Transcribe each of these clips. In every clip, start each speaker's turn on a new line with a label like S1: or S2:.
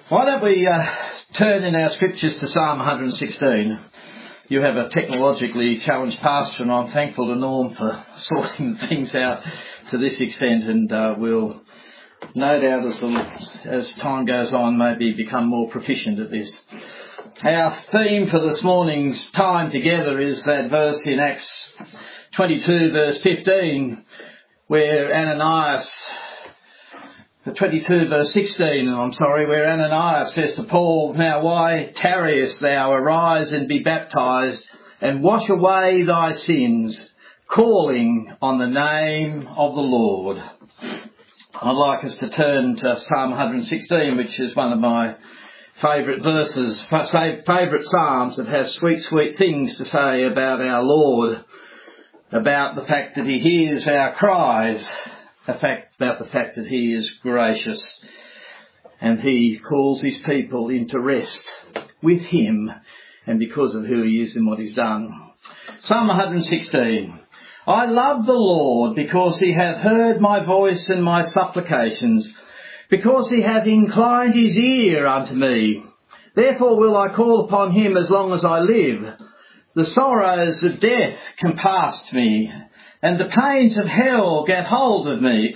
S1: Why don't we turn in our scriptures to Psalm 116. You have a technologically challenged pastor, and I'm thankful to Norm for sorting things out to this extent, and we'll no doubt as time goes on maybe become more proficient at this. Our theme for this morning's time together is that verse in Acts 22 verse 15 where Ananias, 22 verse 16, where Ananias says to Paul, "Now why tarriest thou? Arise and be baptized and wash away thy sins, calling on the name of the Lord." I'd like us to turn to Psalm 116, which is one of my favourite verses, favourite psalms that has sweet, sweet things to say about our Lord, about the fact that he hears our cries, about the fact that he is gracious and he calls his people into rest with him and because of who he is and what he's done. Psalm 116. I love the Lord because he hath heard my voice and my supplications, because he hath inclined his ear unto me. Therefore will I call upon him as long as I live. The sorrows of death compassed me, and the pains of hell got hold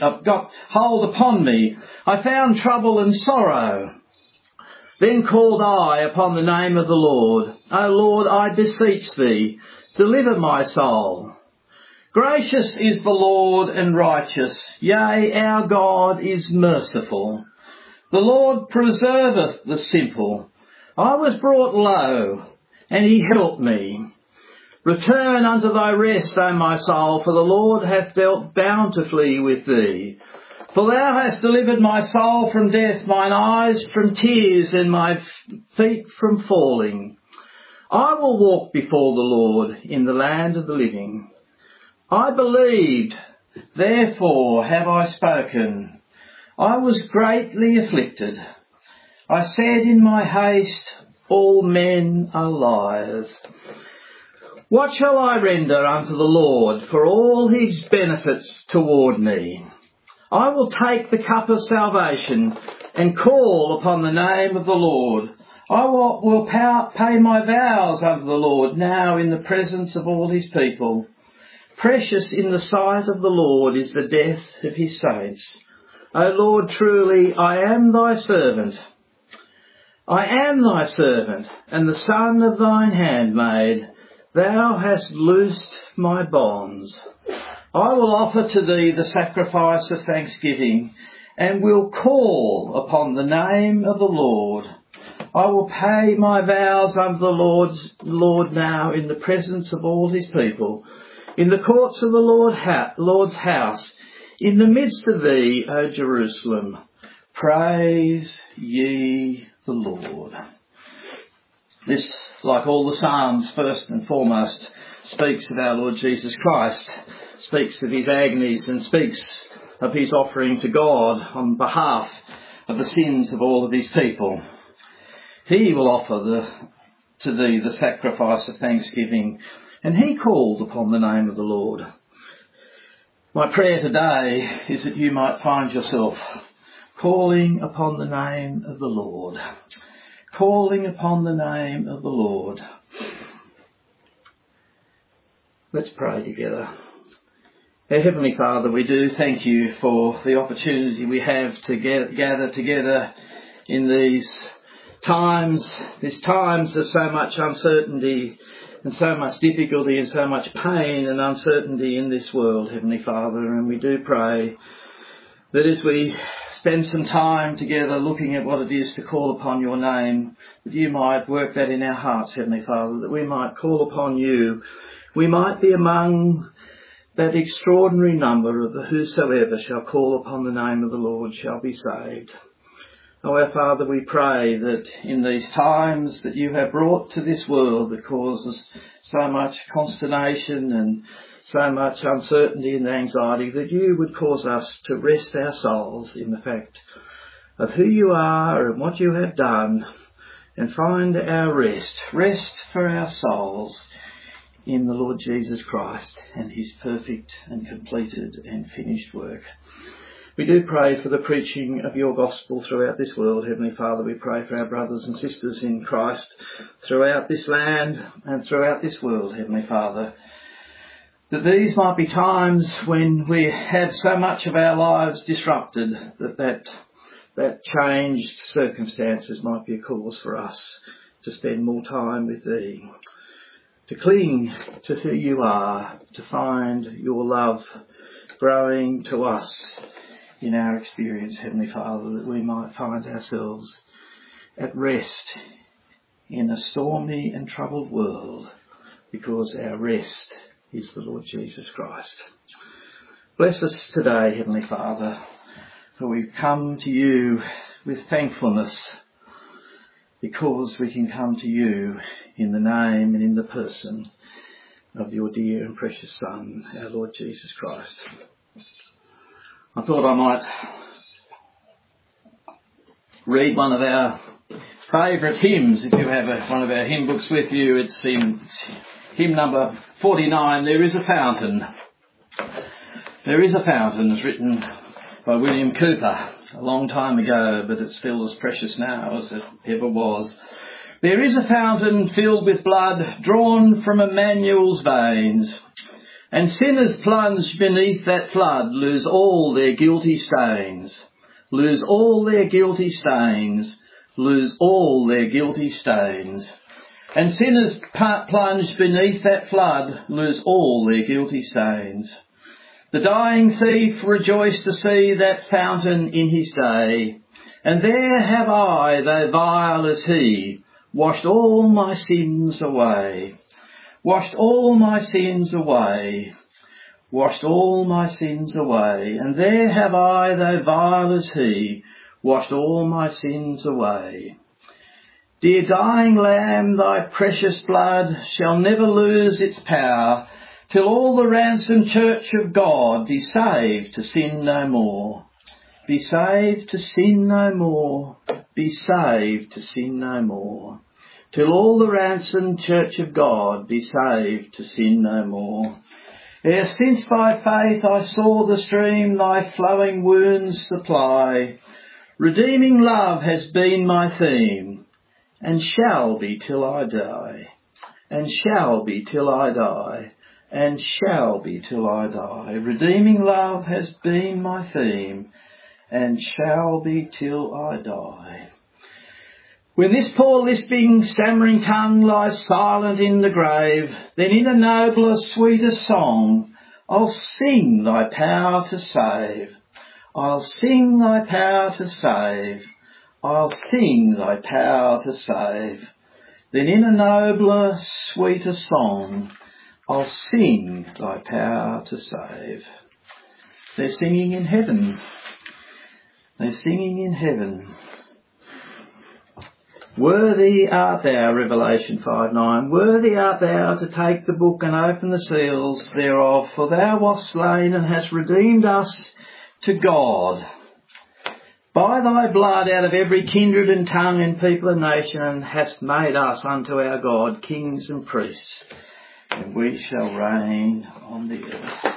S1: upon me. I found trouble and sorrow. Then called I upon the name of the Lord. O Lord, I beseech thee, deliver my soul. Gracious is the Lord and righteous. Yea, our God is merciful. The Lord preserveth the simple. I was brought low, and he helped me. Return unto thy rest, O my soul, for the Lord hath dealt bountifully with thee. For thou hast delivered my soul from death, mine eyes from tears, and my feet from falling. I will walk before the Lord in the land of the living. I believed, therefore have I spoken. I was greatly afflicted. I said in my haste, all men are liars. What shall I render unto the Lord for all his benefits toward me? I will take the cup of salvation and call upon the name of the Lord. I will pay my vows unto the Lord now in the presence of all his people. Precious in the sight of the Lord is the death of his saints. O Lord, truly I am thy servant. I am thy servant, and the son of thine handmaid. Thou hast loosed my bonds. I will offer to thee the sacrifice of thanksgiving, and will call upon the name of the Lord. I will pay my vows unto the Lord now in the presence of all his people, in the courts of the Lord's house, in the midst of thee, O Jerusalem. Praise ye the Lord. This, like all the Psalms, first and foremost, speaks of our Lord Jesus Christ, speaks of his agonies and speaks of his offering to God on behalf of the sins of all of his people. He will offer to thee the sacrifice of thanksgiving, and he called upon the name of the Lord. My prayer today is that you might find yourself calling upon the name of the Lord. Calling upon the name of the Lord. Let's pray together. Our Heavenly Father, we do thank you for the opportunity we have to gather together in these times of so much uncertainty and so much difficulty and so much pain and uncertainty in this world, Heavenly Father. And we do pray that as we spend some time together looking at what it is to call upon your name, that you might work that in our hearts, Heavenly Father, that we might call upon you. We might be among that extraordinary number of the whosoever shall call upon the name of the Lord shall be saved. Oh, our Father, we pray that in these times that you have brought to this world that causes so much consternation and so much uncertainty and anxiety, that you would cause us to rest our souls in the fact of who you are and what you have done, and find our rest for our souls in the Lord Jesus Christ and his perfect and completed and finished work. We do pray for the preaching of your gospel throughout this world, Heavenly Father. We pray for our brothers and sisters in Christ throughout this land and throughout this world, Heavenly Father. That these might be times when we have so much of our lives disrupted that changed circumstances might be a cause for us to spend more time with Thee, to cling to who You are, to find Your love growing to us in our experience, Heavenly Father, that we might find ourselves at rest in a stormy and troubled world, because our rest is the Lord Jesus Christ. Bless us today, Heavenly Father, for we've come to You with thankfulness, because we can come to You in the name and in the person of Your dear and precious Son, our Lord Jesus Christ. I thought I might read one of our favourite hymns. If you have one of our hymn books with you, it's hymn number 49, There is a Fountain. There is a Fountain. It's written by William Cooper a long time ago, but it's still as precious now as it ever was. There is a fountain filled with blood, drawn from Emmanuel's veins, and sinners plunged beneath that flood lose all their guilty stains, lose all their guilty stains, lose all their guilty stains. And sinners plunged beneath that flood lose all their guilty stains. The dying thief rejoiced to see that fountain in his day, and there have I, though vile as he, washed all my sins away. Washed all my sins away, washed all my sins away, and there have I, though vile as he, washed all my sins away. Dear dying Lamb, Thy precious blood shall never lose its power, till all the ransomed church of God be saved to sin no more. Be saved to sin no more, be saved to sin no more. Till all the ransomed church of God be saved to sin no more. Ere since by faith I saw the stream Thy flowing wounds supply, redeeming love has been my theme, and shall be till I die, and shall be till I die, and shall be till I die. Redeeming love has been my theme, and shall be till I die. When this poor lisping, stammering tongue lies silent in the grave, then in a nobler, sweeter song I'll sing Thy power to save. I'll sing Thy power to save. I'll sing Thy power to save. Then in a nobler, sweeter song I'll sing Thy power to save. They're singing in heaven. They're singing in heaven. Worthy art Thou, Revelation 5:9, worthy art Thou to take the book and open the seals thereof, for Thou wast slain and hast redeemed us to God by Thy blood out of every kindred and tongue and people and nation, and hast made us unto our God kings and priests, and we shall reign on the earth.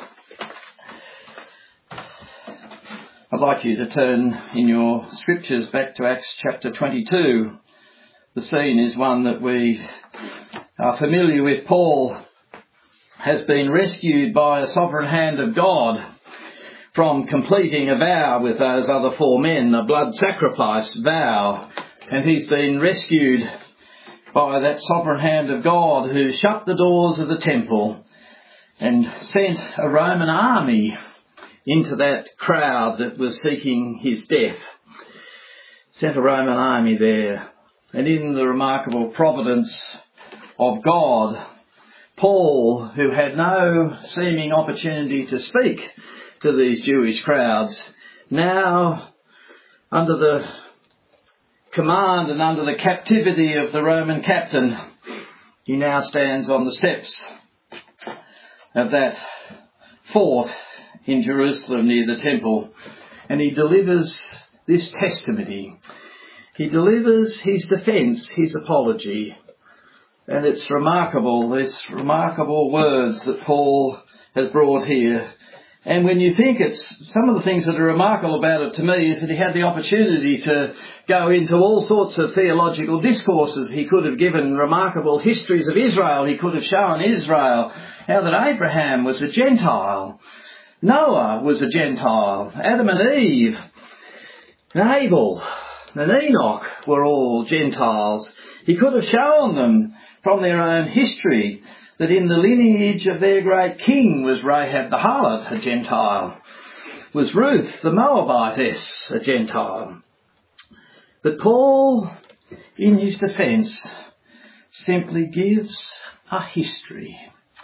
S1: I'd like you to turn in your scriptures back to Acts chapter 22. The scene is one that we are familiar with. Paul has been rescued by a sovereign hand of God from completing a vow with those other four men, a blood sacrifice vow. And he's been rescued by that sovereign hand of God, who shut the doors of the temple and sent a Roman army into that crowd that was seeking his death. Sent a Roman army there. And in the remarkable providence of God, Paul, who had no seeming opportunity to speak to these Jewish crowds, now under the command and under the captivity of the Roman captain, he now stands on the steps of that fort in Jerusalem near the temple, and he delivers this testimony. He delivers his defence, his apology, and it's remarkable, these remarkable words that Paul has brought here. And when you think some of the things that are remarkable about it to me is that he had the opportunity to go into all sorts of theological discourses. He could have given remarkable histories of Israel. He could have shown Israel how that Abraham was a Gentile, Noah was a Gentile, Adam and Eve, and Abel and Enoch were all Gentiles. He could have shown them from their own history that in the lineage of their great king was Rahab the harlot, a Gentile, was Ruth the Moabitess, a Gentile. But Paul, in his defence, simply gives a history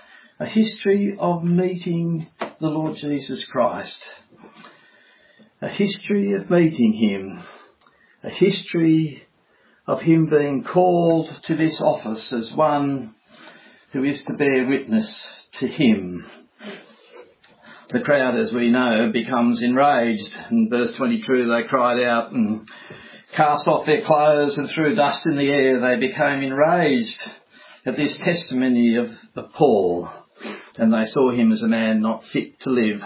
S1: of meeting the Lord Jesus Christ, a history of meeting him, a history of him being called to this office as one who is to bear witness to him. The crowd, as we know, becomes enraged. In verse 22, they cried out and cast off their clothes and threw dust in the air. They became enraged at this testimony of Paul, and they saw him as a man not fit to live.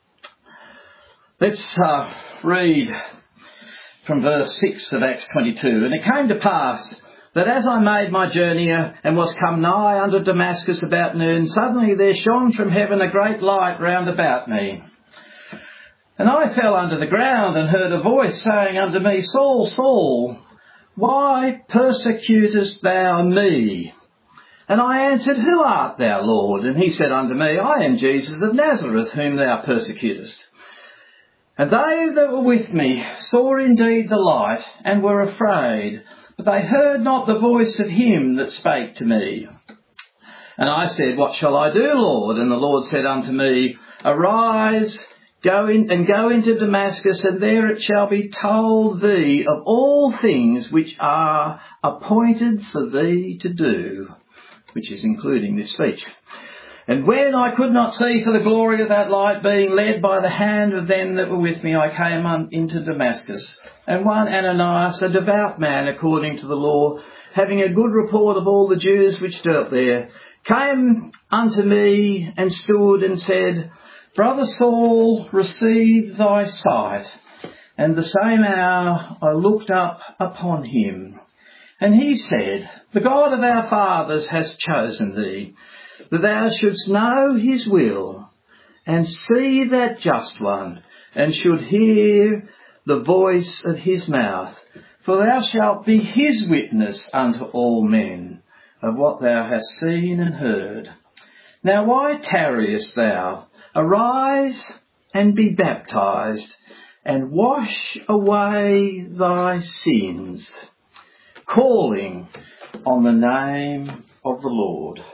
S1: Let's read from verse 6 of Acts 22. And it came to pass that as I made my journey and was come nigh unto Damascus about noon, suddenly there shone from heaven a great light round about me. And I fell under the ground and heard a voice saying unto me, Saul, Saul, why persecutest thou me? And I answered, Who art thou, Lord? And he said unto me, I am Jesus of Nazareth, whom thou persecutest. And they that were with me saw indeed the light, and were afraid, but they heard not the voice of him that spake to me. And I said, What shall I do, Lord? And the Lord said unto me, Arise, go into Damascus, and there it shall be told thee of all things which are appointed for thee to do, which is including this speech. And when I could not see for the glory of that light, being led by the hand of them that were with me, I came into Damascus. And one Ananias, a devout man according to the law, having a good report of all the Jews which dwelt there, came unto me and stood and said, Brother Saul, receive thy sight. And the same hour I looked up upon him. And he said, The God of our fathers has chosen thee, that thou shouldst know his will, and see that just one, and should hear the voice of his mouth. For thou shalt be his witness unto all men of what thou hast seen and heard. Now why tarriest thou? Arise and be baptized, and wash away thy sins, calling on the name of the Lord.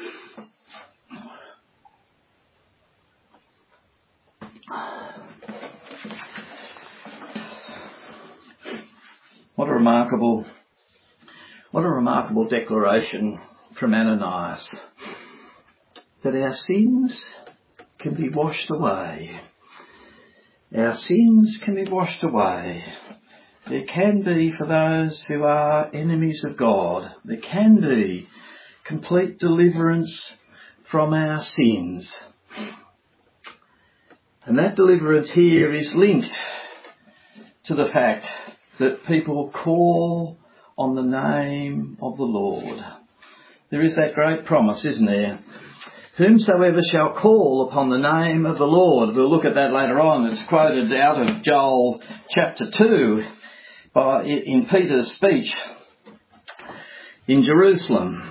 S1: What a remarkable declaration from Ananias, that our sins can be washed away. Our sins can be washed away. There can be, for those who are enemies of God, there can be complete deliverance from our sins. And that deliverance here is linked to the fact that people call on the name of the Lord. There is that great promise, isn't there? Whomsoever shall call upon the name of the Lord. We'll look at that later on. It's quoted out of Joel chapter 2 in Peter's speech in Jerusalem.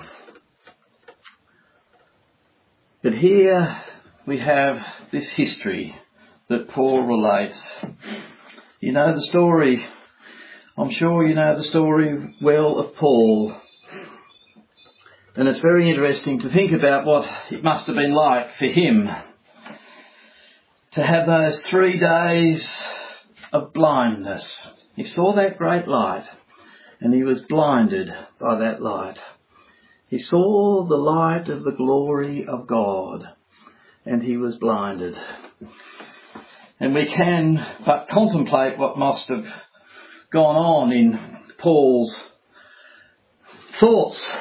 S1: But here we have this history that Paul relates. You know the story. I'm sure you know the story well of Paul. And it's very interesting to think about what it must have been like for him to have those 3 days of blindness. He saw that great light and he was blinded by that light. He saw the light of the glory of God and he was blinded. And we can but contemplate what must have gone on in Paul's thoughts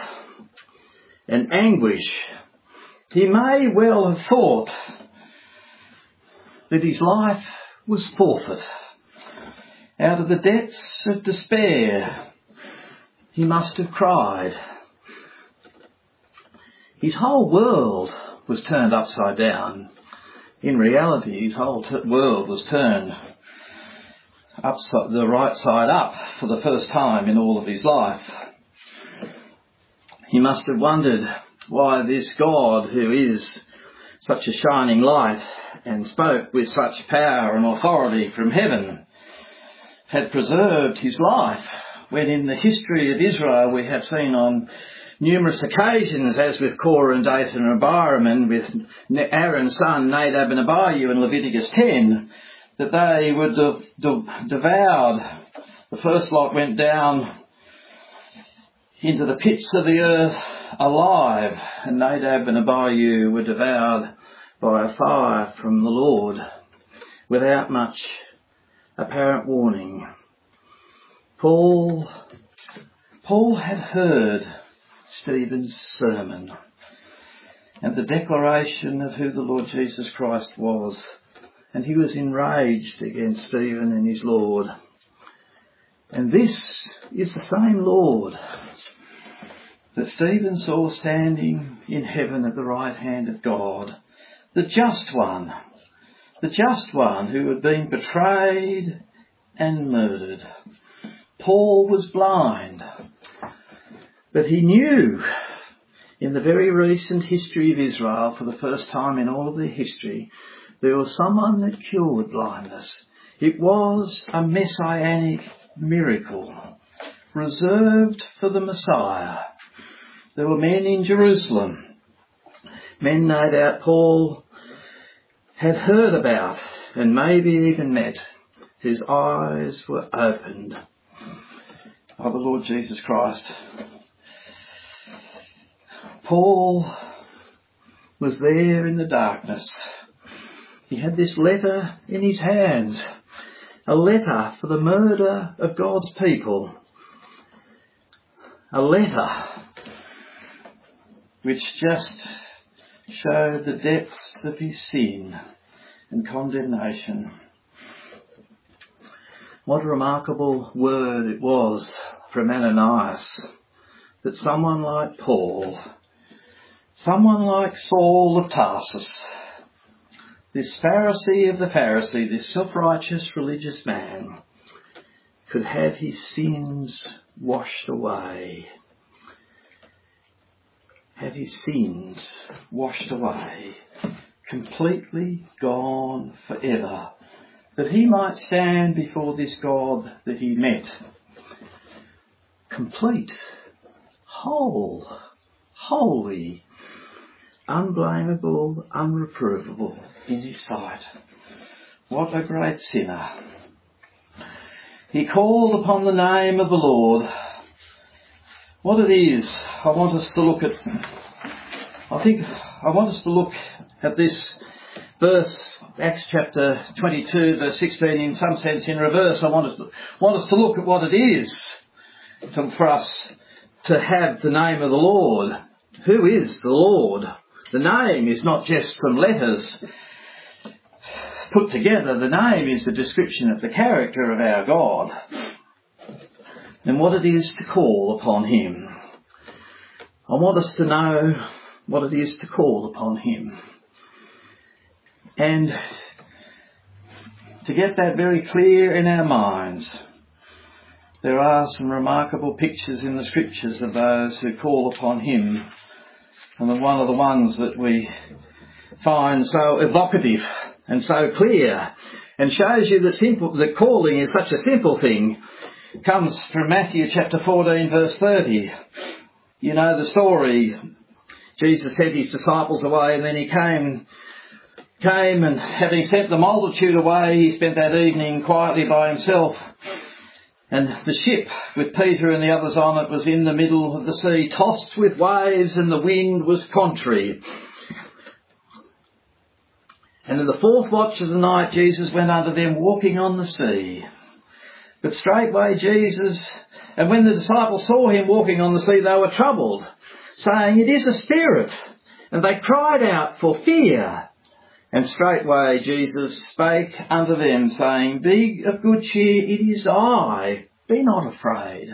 S1: and anguish. He may well have thought that his life was forfeit. Out of the depths of despair, he must have cried. His whole world was turned upside down. In reality, his whole world was turned the right side up for the first time in all of his life. He must have wondered why this God, who is such a shining light and spoke with such power and authority from heaven, had preserved his life, when in the history of Israel we have seen on numerous occasions, as with Korah and Dathan and Abiram, and with Aaron's son Nadab and Abihu in Leviticus 10, that they were devoured. The first lot went down into the pits of the earth alive, and Nadab and Abihu were devoured by a fire from the Lord without much apparent warning. Paul had heard Stephen's sermon and the declaration of who the Lord Jesus Christ was, and he was enraged against Stephen and his Lord. And this is the same Lord that Stephen saw standing in heaven at the right hand of God, the just one who had been betrayed and murdered. Paul was blind, but he knew in the very recent history of Israel, for the first time in all of their history, there was someone that cured blindness. It was a messianic miracle reserved for the Messiah. There were men in Jerusalem, men no doubt Paul had heard about and maybe even met, whose eyes were opened by the Lord Jesus Christ. Paul was there in the darkness. He had this letter in his hands, a letter for the murder of God's people, a letter which just showed the depths of his sin and condemnation. What a remarkable word it was from Ananias that someone like Paul, someone like Saul of Tarsus, this Pharisee of the Pharisee, this self-righteous religious man, could have his sins washed away. Have his sins washed away, completely gone forever, that he might stand before this God that he met, complete, whole, holy, unblameable, unreprovable in his sight. What a great sinner. He called upon the name of the Lord. What it is, I want us to look at this verse, Acts chapter 22, verse 16, in some sense in reverse. I want us to look at what it is for us to have the name of the Lord. Who is the Lord? The name is not just some letters put together. The name is the description of the character of our God and what it is to call upon him. I want us to know what it is to call upon him. And to get that very clear in our minds, there are some remarkable pictures in the scriptures of those who call upon him. And one of the ones that we find so evocative and so clear and shows you that calling is such a simple thing comes from Matthew chapter 14 verse 30. You know the story. Jesus sent his disciples away, and then he came and having sent the multitude away, he spent that evening quietly by himself. And the ship with Peter and the others on it was in the middle of the sea, tossed with waves, and the wind was contrary. And in the fourth watch of the night, Jesus went unto them walking on the sea. But straightway and when the disciples saw him walking on the sea, they were troubled, saying, It is a spirit. And they cried out for fear And straightway Jesus spake unto them, saying, Be of good cheer, it is I, be not afraid.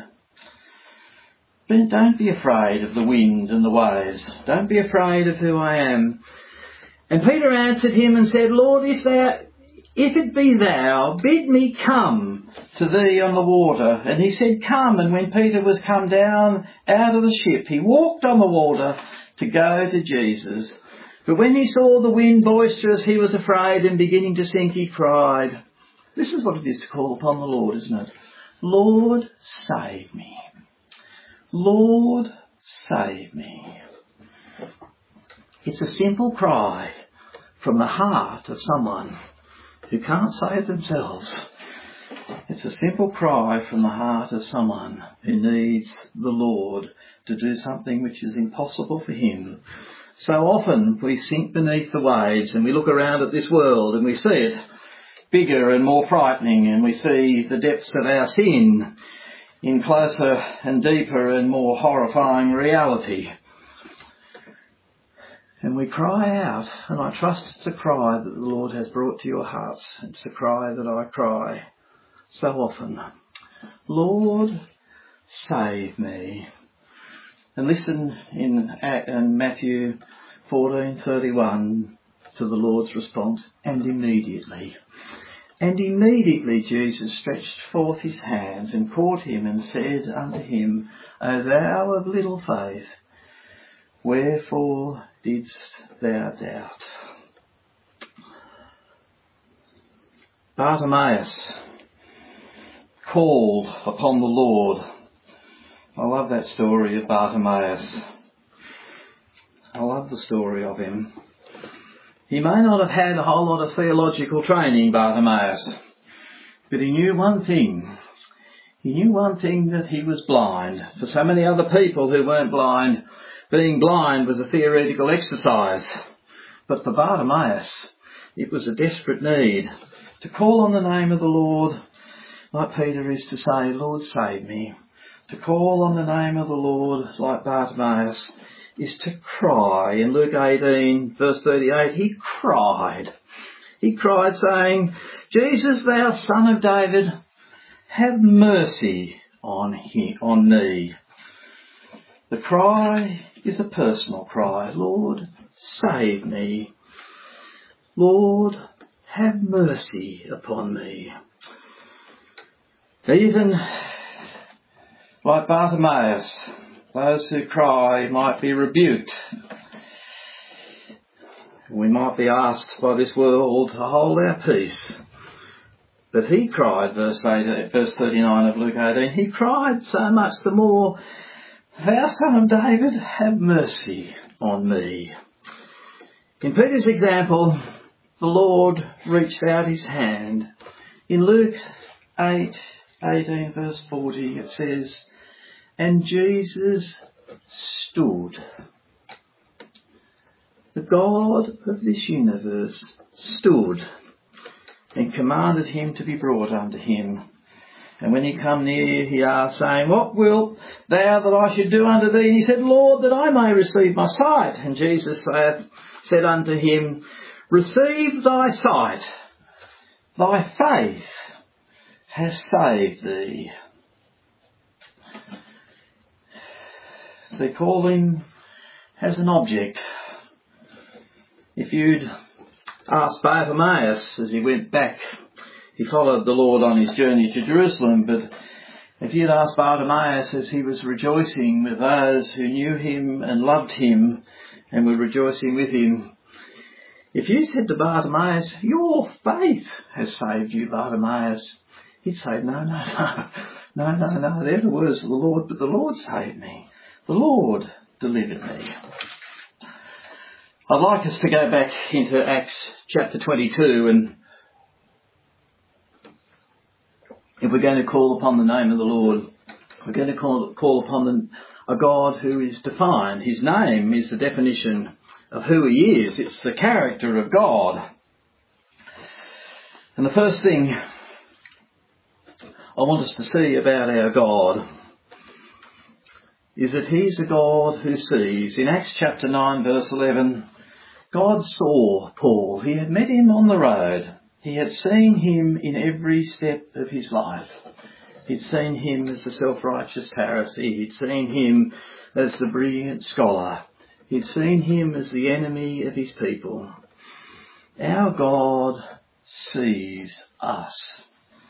S1: Don't be afraid of the wind and the waves. Don't be afraid of who I am. And Peter answered him and said, Lord, if it be thou, bid me come to thee on the water. And he said, Come. And when Peter was come down out of the ship, he walked on the water to go to Jesus. But when he saw the wind boisterous, he was afraid, and beginning to sink, he cried. This is what it is to call upon the Lord, isn't it? Lord, save me. Lord, save me. It's a simple cry from the heart of someone who can't save themselves. It's a simple cry from the heart of someone who needs the Lord to do something which is impossible for him. So often we sink beneath the waves and we look around at this world and we see it bigger and more frightening, and we see the depths of our sin in closer and deeper and more horrifying reality. And we cry out, and I trust it's a cry that the Lord has brought to your hearts. It's a cry that I cry so often. Lord, save me. And listen in Matthew 14:31 to the Lord's response, and immediately. And immediately Jesus stretched forth his hands and caught him and said unto him, O thou of little faith, wherefore didst thou doubt? Bartimaeus called upon the Lord. I love that story of Bartimaeus. I love the story of him. He may not have had a whole lot of theological training, Bartimaeus, but he knew one thing. He knew one thing, that he was blind. For so many other people who weren't blind, being blind was a theoretical exercise. But for Bartimaeus, it was a desperate need to call on the name of the Lord, like Peter is to say, Lord, save me. To call on the name of the Lord, like Bartimaeus, is to cry. In Luke 18, verse 38, he cried. He cried, saying, Jesus, thou Son of David, have mercy on me. The cry is a personal cry. Lord, save me. Lord, have mercy upon me. Even like Bartimaeus, those who cry might be rebuked. We might be asked by this world to hold our peace. But he cried, verse 39 of Luke 18, he cried so much the more, Thou Son of David, have mercy on me. In Peter's example, the Lord reached out his hand. In Luke 8:18 verse 40 it says, And Jesus stood. The God of this universe stood and commanded him to be brought unto him. And when he come near, he asked, saying, What wilt thou that I should do unto thee? And he said, Lord, that I may receive my sight. And Jesus said unto him, Receive thy sight. Thy faith has saved thee. The calling has an object. If you'd asked Bartimaeus as he went back, he followed the Lord on his journey to Jerusalem, but if you'd asked Bartimaeus as he was rejoicing with those who knew him and loved him and were rejoicing with him, if you said to Bartimaeus, Your faith has saved you, Bartimaeus, he'd say, No, they're the words of the Lord, but the Lord saved me. The Lord delivered me. I'd like us to go back into Acts chapter 22, and if we're going to call upon the name of the Lord, we're going to call upon a God who is defined. His name is the definition of who he is. It's the character of God. And the first thing I want us to see about our God is that he's a God who sees. In Acts chapter 9 verse 11, God saw Paul. He had met him on the road. He had seen him in every step of his life. He'd seen him as a self-righteous Pharisee. He'd seen him as the brilliant scholar. He'd seen him as the enemy of his people. Our God sees us.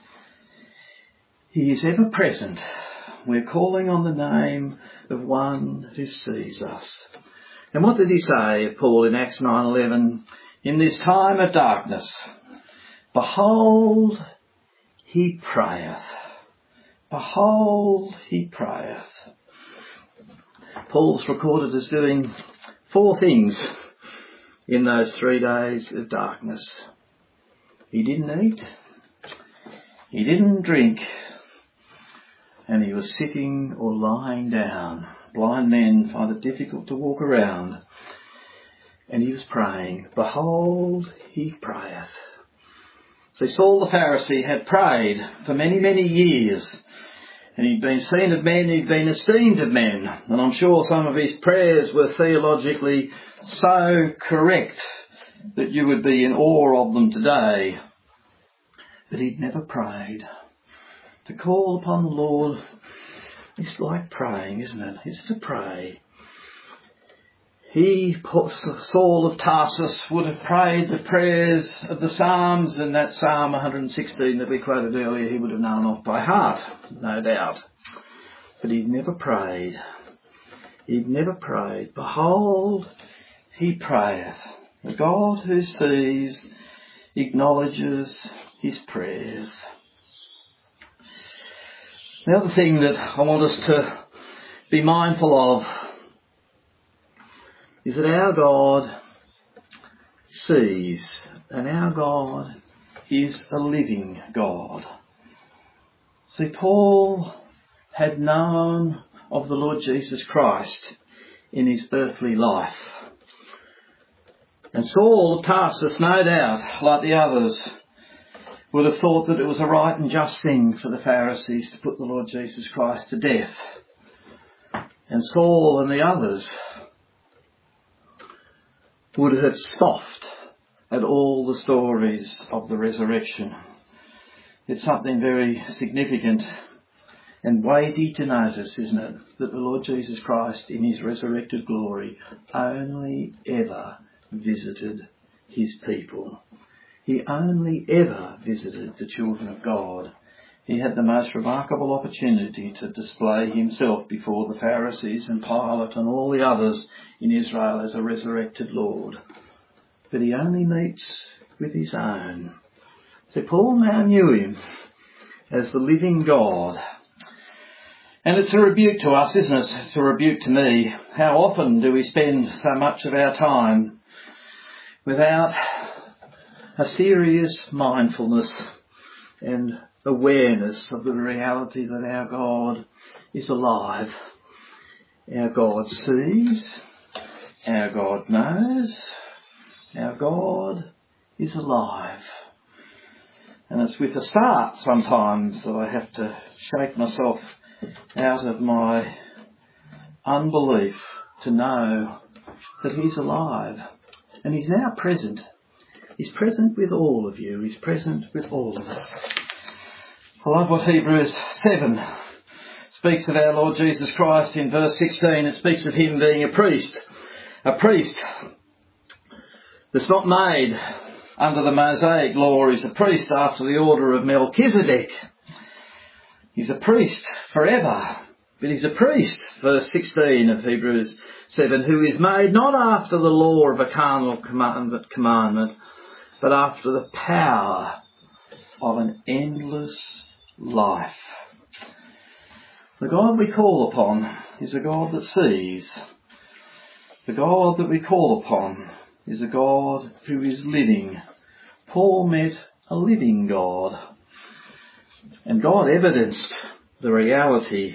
S1: He is ever present. We're calling on the name of one who sees us. And what did he say of Paul in Acts 9:11? In this time of darkness, behold, he prayeth. Behold, he prayeth. Paul's recorded as doing 4 things in those 3 days of darkness. He didn't eat, he didn't drink, and he was sitting or lying down. Blind men find it difficult to walk around. And he was praying. Behold, he prayeth. So Saul the Pharisee had prayed for many, many years. And he'd been seen of men, he'd been esteemed of men. And I'm sure some of his prayers were theologically so correct that you would be in awe of them today. But he'd never prayed. To call upon the Lord is like praying, isn't it? It's to pray. He, Saul of Tarsus, would have prayed the prayers of the Psalms, and that Psalm 116 that we quoted earlier, he would have known off by heart, no doubt. But he'd never prayed. He'd never prayed. Behold, he prayeth. The God who sees, acknowledges his prayers. The other thing that I want us to be mindful of is that our God sees, and our God is a living God. See, Paul had known of the Lord Jesus Christ in his earthly life. And Saul of Tarsus, no doubt, like the others, would have thought that it was a right and just thing for the Pharisees to put the Lord Jesus Christ to death. And Saul and the others would have scoffed at all the stories of the resurrection. It's something very significant and weighty to notice, isn't it, that the Lord Jesus Christ in his resurrected glory only ever visited his people. He only ever visited the children of God. He had the most remarkable opportunity to display himself before the Pharisees and Pilate and all the others in Israel as a resurrected Lord. But he only meets with his own. So Paul now knew him as the living God. And it's a rebuke to us, isn't it? It's a rebuke to me. How often do we spend so much of our time without a serious mindfulness and awareness of the reality that our God is alive. Our God sees, our God knows, our God is alive. And it's with a start sometimes that I have to shake myself out of my unbelief to know that he's alive. And he's now present. He's present with all of you. He's present with all of us. I love what Hebrews 7 speaks of our Lord Jesus Christ in verse 16. It speaks of him being a priest. A priest that's not made under the Mosaic law. He's a priest after the order of Melchizedek. He's a priest forever. But he's a priest, verse 16 of Hebrews 7, who is made not after the law of a carnal commandment, but after the power of an endless life. The God we call upon is a God that sees. The God that we call upon is a God who is living. Paul met a living God. And God evidenced the reality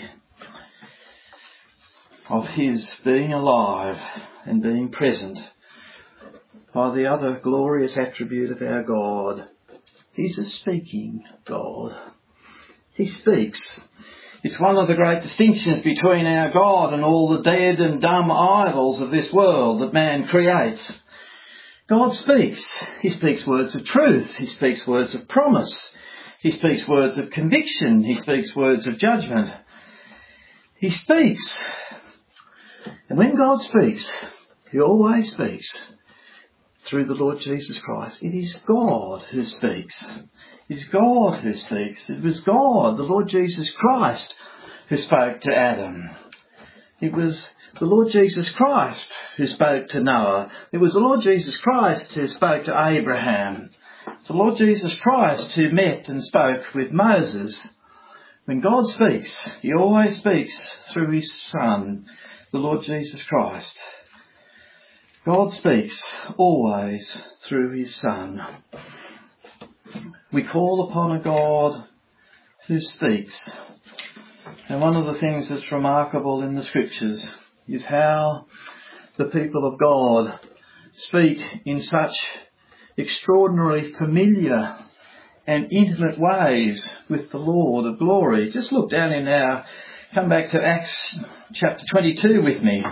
S1: of his being alive and being present by the other glorious attribute of our God. He's a speaking God. He speaks. It's one of the great distinctions between our God and all the dead and dumb idols of this world that man creates. God speaks. He speaks words of truth. He speaks words of promise. He speaks words of conviction. He speaks words of judgment. He speaks. And when God speaks, he always speaks through the Lord Jesus Christ. It is God who speaks. It is God who speaks. It was God, the Lord Jesus Christ, who spoke to Adam. It was the Lord Jesus Christ who spoke to Noah. It was the Lord Jesus Christ who spoke to Abraham. It's the Lord Jesus Christ who met and spoke with Moses. When God speaks, he always speaks through his Son, the Lord Jesus Christ. God speaks always through his Son. We call upon a God who speaks. And one of the things that's remarkable in the Scriptures is how the people of God speak in such extraordinarily familiar and intimate ways with the Lord of glory. Just look down come back to Acts chapter 22 with me.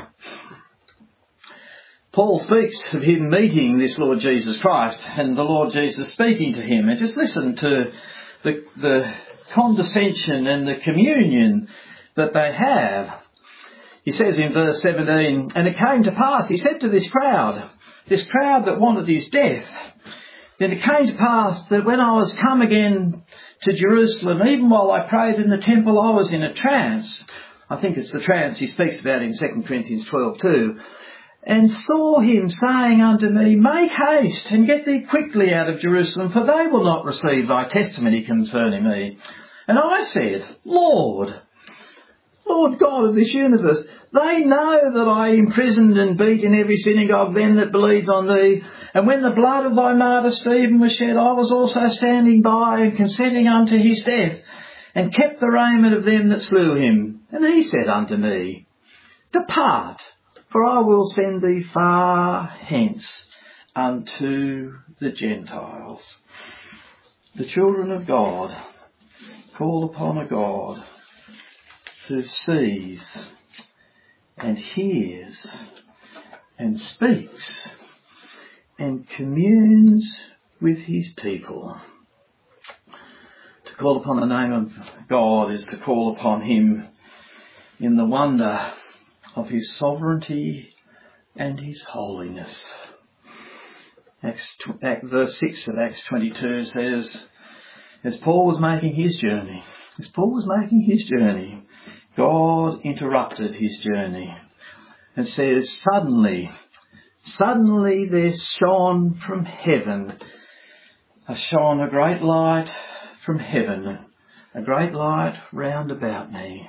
S1: Paul speaks of him meeting this Lord Jesus Christ and the Lord Jesus speaking to him. And just listen to the condescension and the communion that they have. He says in verse 17, "And it came to pass," he said to this crowd that wanted his death, "Then it came to pass that when I was come again to Jerusalem, even while I prayed in the temple, I was in a trance." I think it's the trance he speaks about in 2 Corinthians 12:2. "And saw him saying unto me, Make haste and get thee quickly out of Jerusalem, for they will not receive thy testimony concerning me. And I said, Lord God of this universe, they know that I imprisoned and beat in every synagogue them that believed on thee. And when the blood of thy martyr Stephen was shed, I was also standing by and consenting unto his death, and kept the raiment of them that slew him. And he said unto me, Depart, for I will send thee far hence unto the Gentiles." The children of God call upon a God who sees and hears and speaks and communes with his people. To call upon the name of God is to call upon him in the wonder of his sovereignty and his holiness. Verse 6 of Acts 22 says, as Paul was making his journey, God interrupted his journey and says, Suddenly there shone from heaven, a great light from heaven, a great light round about me.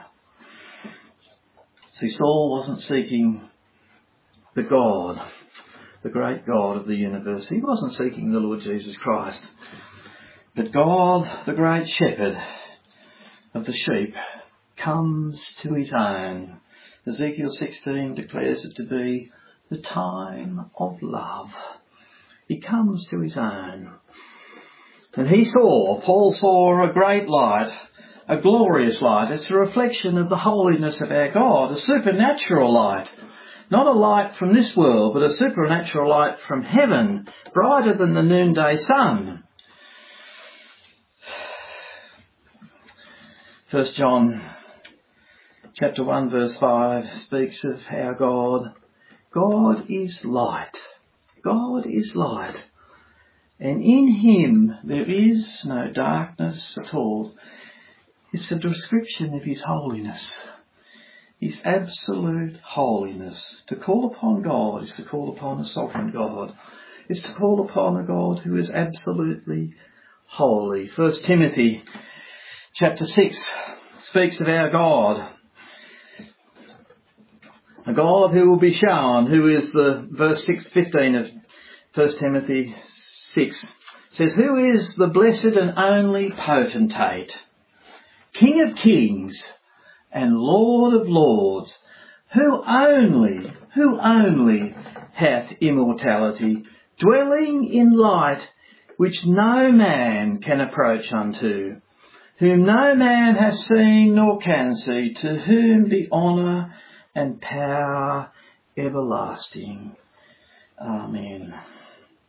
S1: See, Saul wasn't seeking the great God of the universe. He wasn't seeking the Lord Jesus Christ. But God, the great shepherd of the sheep, comes to his own. Ezekiel 16 declares it to be the time of love. He comes to his own. And Paul saw a great light, a glorious light. It's a reflection of the holiness of our God, a supernatural light. Not a light from this world, but a supernatural light from heaven, brighter than the noonday sun. 1 John chapter 1 verse 5 speaks of our God. God is light. God is light. And in him there is no darkness at all. It's a description of his holiness. His absolute holiness. To call upon God is to call upon a sovereign God. It's to call upon a God who is absolutely holy. 1 Timothy chapter 6 speaks of our God. A God who will be shown, who is the verse 15 of 1 Timothy 6 says, Who is the blessed and only potentate, King of kings and Lord of lords, who only hath immortality, dwelling in light which no man can approach unto, whom no man has seen nor can see, to whom be honour and power everlasting. Amen.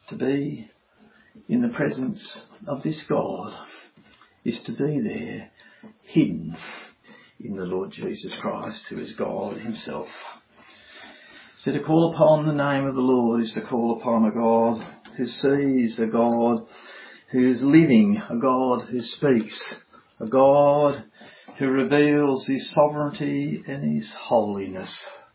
S1: To be in the presence of this God is to be there, hidden in the Lord Jesus Christ, who is God himself. So to call upon the name of the Lord is to call upon a God who sees, a God who is living, a God who speaks, a God who reveals his sovereignty and his holiness.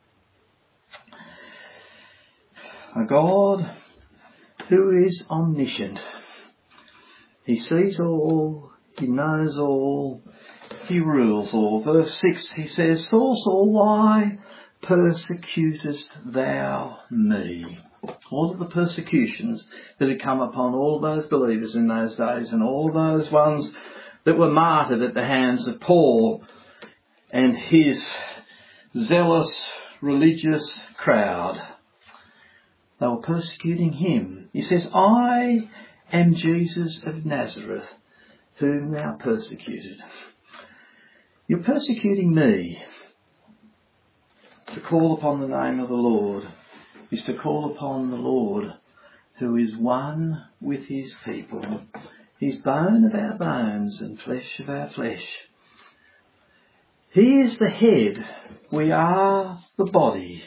S1: A God who is omniscient. He sees all, he knows all, he rules all. Verse 6, he says, Saul, Saul, why persecutest thou me? All of the persecutions that had come upon all those believers in those days, and all those ones that were martyred at the hands of Paul and his zealous religious crowd. They were persecuting him. He says, I am Jesus of Nazareth, whom thou persecuted. You're persecuting me. To call upon the name of the Lord is to call upon the Lord who is one with his people. He's bone of our bones and flesh of our flesh. He is the head. We are the body.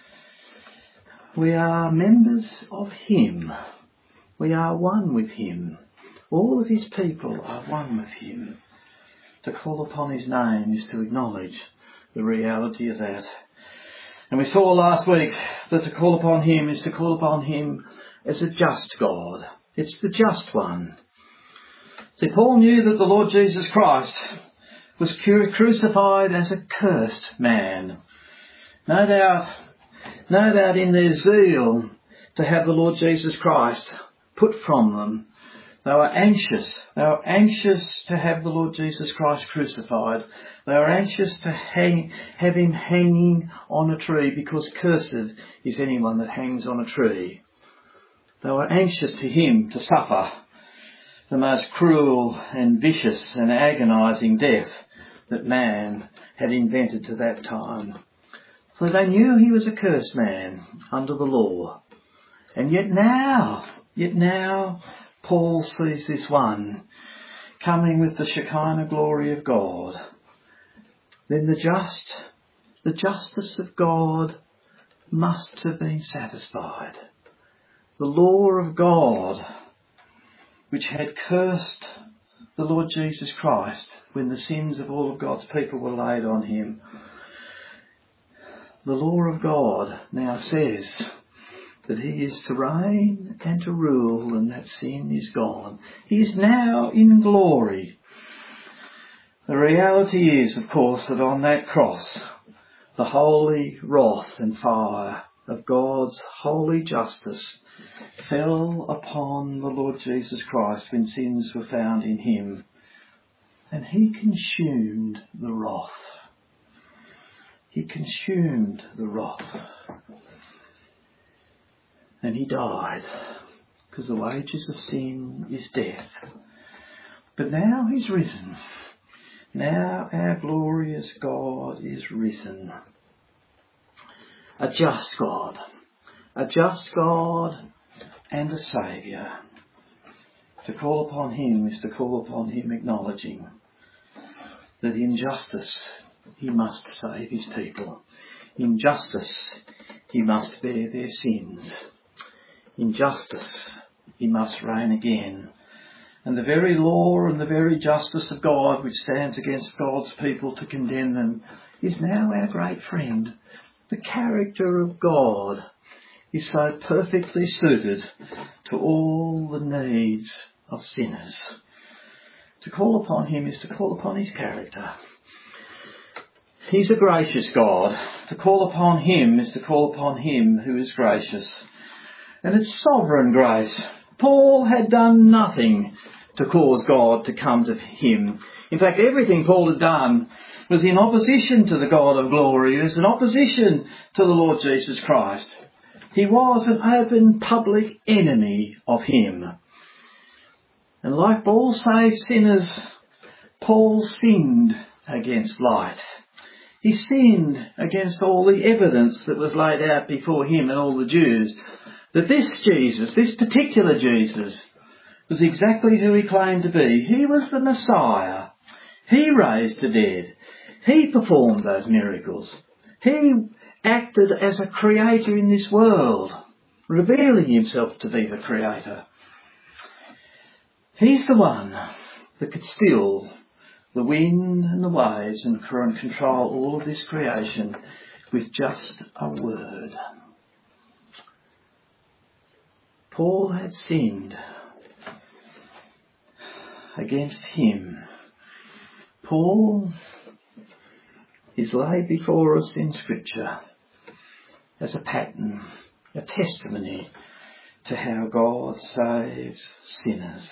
S1: We are members of him. We are one with him. All of his people are one with him. To call upon his name is to acknowledge the reality of that. And we saw last week that to call upon him is to call upon him as a just God. It's the just one. See, Paul knew that the Lord Jesus Christ was crucified as a cursed man. No doubt in their zeal to have the Lord Jesus Christ put from them, they were anxious. They were anxious to have the Lord Jesus Christ crucified. They were anxious to have him hanging on a tree, because cursed is anyone that hangs on a tree. They were anxious to him to suffer the most cruel and vicious and agonising death that man had invented to that time. So they knew he was a cursed man under the law. And yet now, Paul sees this one coming with the Shekinah glory of God. Then the justice of God must have been satisfied. The law of God, which had cursed the Lord Jesus Christ when the sins of all of God's people were laid on him, the law of God now says that he is to reign and to rule, and that sin is gone. He is now in glory. The reality is, of course, that on that cross, the holy wrath and fire of God's holy justice fell upon the Lord Jesus Christ when sins were found in him, and he consumed the wrath. He consumed the wrath. And he died, because the wages of sin is death. But now he's risen. Now our glorious God is risen. A just God and a Saviour. To call upon him is to call upon him acknowledging that in justice he must save his people. In justice he must bear their sins. In justice he must reign again. And the very law and the very justice of God, which stands against God's people to condemn them, is now our great friend. The character of God is so perfectly suited to all the needs of sinners. To call upon him is to call upon his character. He's a gracious God. To call upon him is to call upon him who is gracious. And it's sovereign grace. Paul had done nothing to cause God to come to him. In fact, everything Paul had done was in opposition to the God of glory. It was in opposition to the Lord Jesus Christ. He was an open public enemy of him. And like all saved sinners, Paul sinned against light. He sinned against all the evidence that was laid out before him and all the Jews that this Jesus, this particular Jesus, was exactly who he claimed to be. He was the Messiah. He raised the dead. He performed those miracles. He acted as a creator in this world, revealing himself to be the creator. He's the one that could still the wind and the waves and control all of this creation with just a word. Paul had sinned against him. Paul is laid before us in Scripture as a pattern, a testimony to how God saves sinners.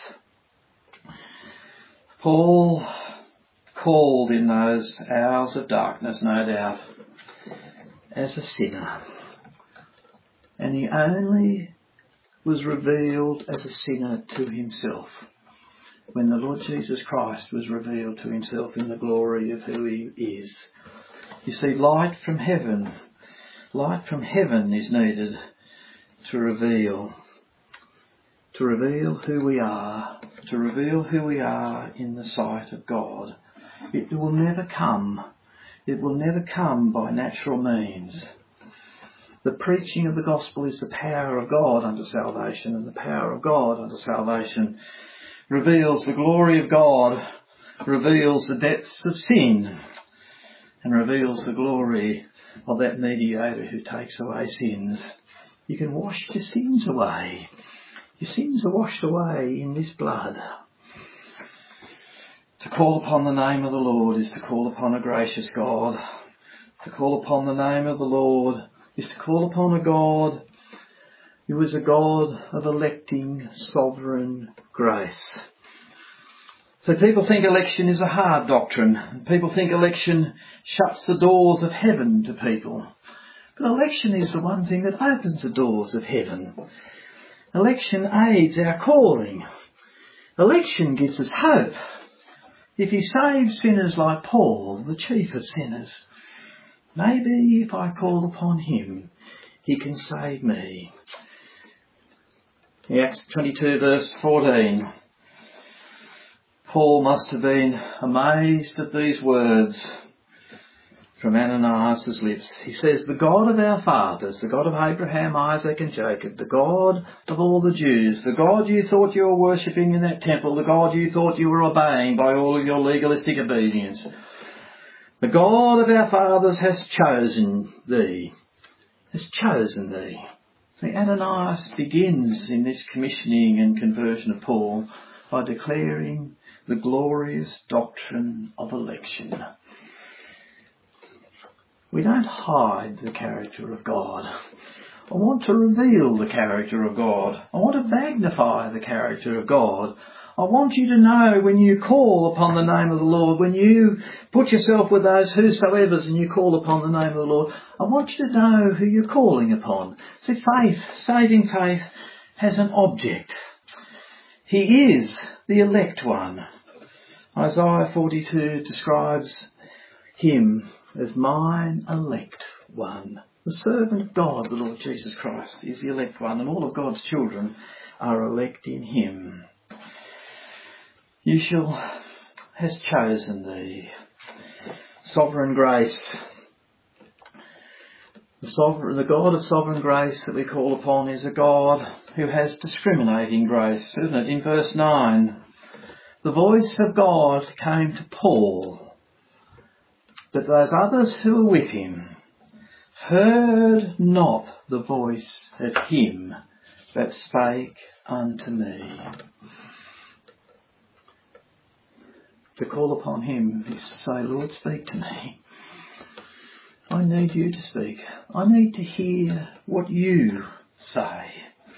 S1: Paul called in those hours of darkness, no doubt, as a sinner. And he only was revealed as a sinner to himself when the Lord Jesus Christ was revealed to himself in the glory of who he is. You see, light from heaven is needed to reveal who we are, in the sight of God. It will never come by natural means. The preaching of the gospel is the power of God unto salvation, and the power of God unto salvation reveals the glory of God, reveals the depths of sin, and reveals the glory of that mediator who takes away sins. You can wash your sins away. Your sins are washed away in this blood. To call upon the name of the Lord is to call upon a gracious God. To call upon the name of the Lord is to call upon a God who is a God of electing sovereign grace. So people think election is a hard doctrine. People think election shuts the doors of heaven to people. But election is the one thing that opens the doors of heaven. Election aids our calling. Election gives us hope. If he saves sinners like Paul, the chief of sinners, maybe if I call upon him, he can save me. In Acts 22 verse 14, Paul must have been amazed at these words from Ananias' lips. He says, the God of our fathers, the God of Abraham, Isaac and Jacob, the God of all the Jews, the God you thought you were worshipping in that temple, the God you thought you were obeying by all of your legalistic obedience, the God of our fathers has chosen thee. See, Ananias begins in this commissioning and conversion of Paul by declaring the glorious doctrine of election. We don't hide the character of God. I want to reveal the character of God. I want to magnify the character of God. I want you to know when you call upon the name of the Lord, when you put yourself with those whosoevers and you call upon the name of the Lord, I want you to know who you're calling upon. See, faith, saving faith, has an object. He is the elect one. Isaiah 42 describes him as mine elect one. The servant of God, the Lord Jesus Christ, is the elect one, and all of God's children are elect in him. Yeshua has chosen thee. Sovereign grace. The God of sovereign grace that we call upon is a God who has discriminating grace, isn't it? In verse 9, the voice of God came to Paul, but those others who were with him heard not the voice of him that spake unto me. To call upon him is to say, Lord, speak to me. I need you to speak. I need to hear what you say.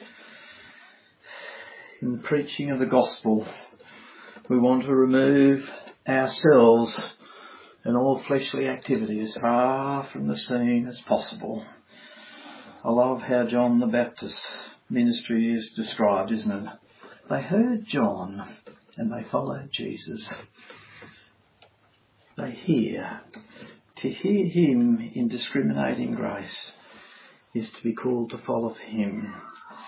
S1: In the preaching of the gospel, we want to remove ourselves and all fleshly activity as far from the scene as possible. I love how John the Baptist's ministry is described, isn't it? They heard John and they followed Jesus. They hear. To hear him in discriminating grace is to be called to follow him.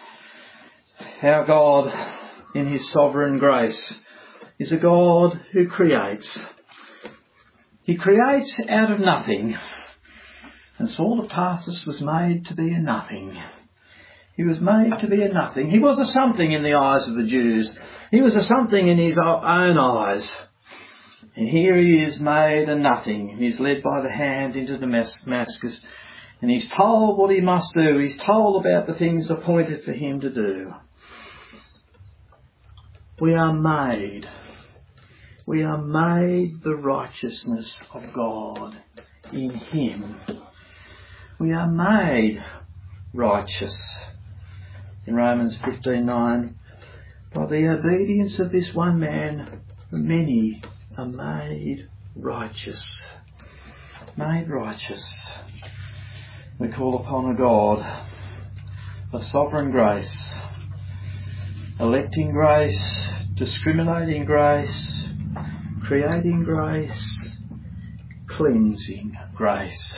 S1: Our God, in his sovereign grace, is a God who creates. He creates out of nothing. And Saul of Tarsus was made to be a nothing. He was made to be a nothing. He was a something in the eyes of the Jews. He was a something in his own eyes. And here he is made a nothing. He's led by the hand into Damascus. And he's told what he must do. He's told about the things appointed for him to do. We are made the righteousness of God in him. We are made righteous. In Romans 15:9, by the obedience of this one man, many are made righteous. Made righteous. We call upon a God of sovereign grace, electing grace, discriminating grace, creating grace, cleansing grace.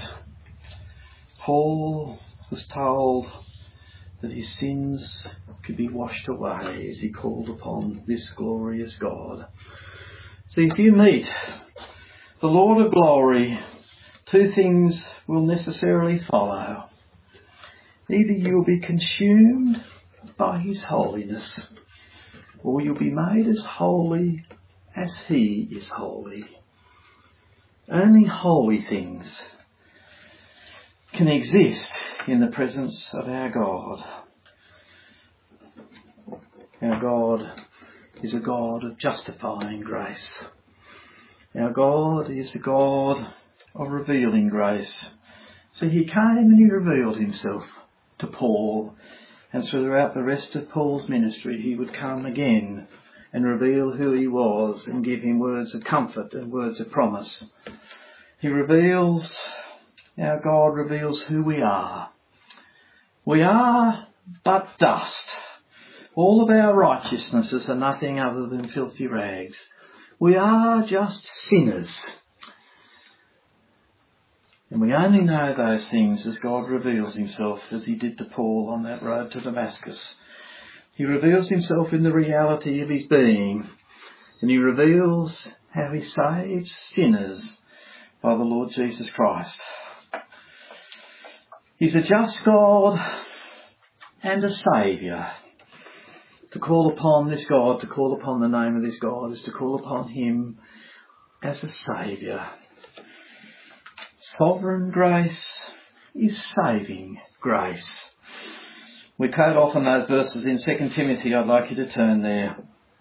S1: Paul was told that his sins could be washed away as he called upon this glorious God. So if you meet the Lord of glory, two things will necessarily follow. Either you'll be consumed by his holiness, or you'll be made as holy as he is holy. Only holy things can exist in the presence of our God. Our God is a God of justifying grace. Our God is a God of revealing grace. So he came and he revealed himself to Paul, and throughout the rest of Paul's ministry he would come again and reveal who he was and give him words of comfort and words of promise. Our God reveals who we are. We are but dust. All of our righteousnesses are nothing other than filthy rags. We are just sinners. And we only know those things as God reveals himself, as he did to Paul on that road to Damascus. He reveals himself in the reality of his being, and he reveals how he saves sinners by the Lord Jesus Christ. He's a just God and a Saviour. To call upon this God, to call upon the name of this God, is to call upon him as a Saviour. Sovereign grace is saving grace. We quote often those verses in 2 Timothy. I'd like you to turn there.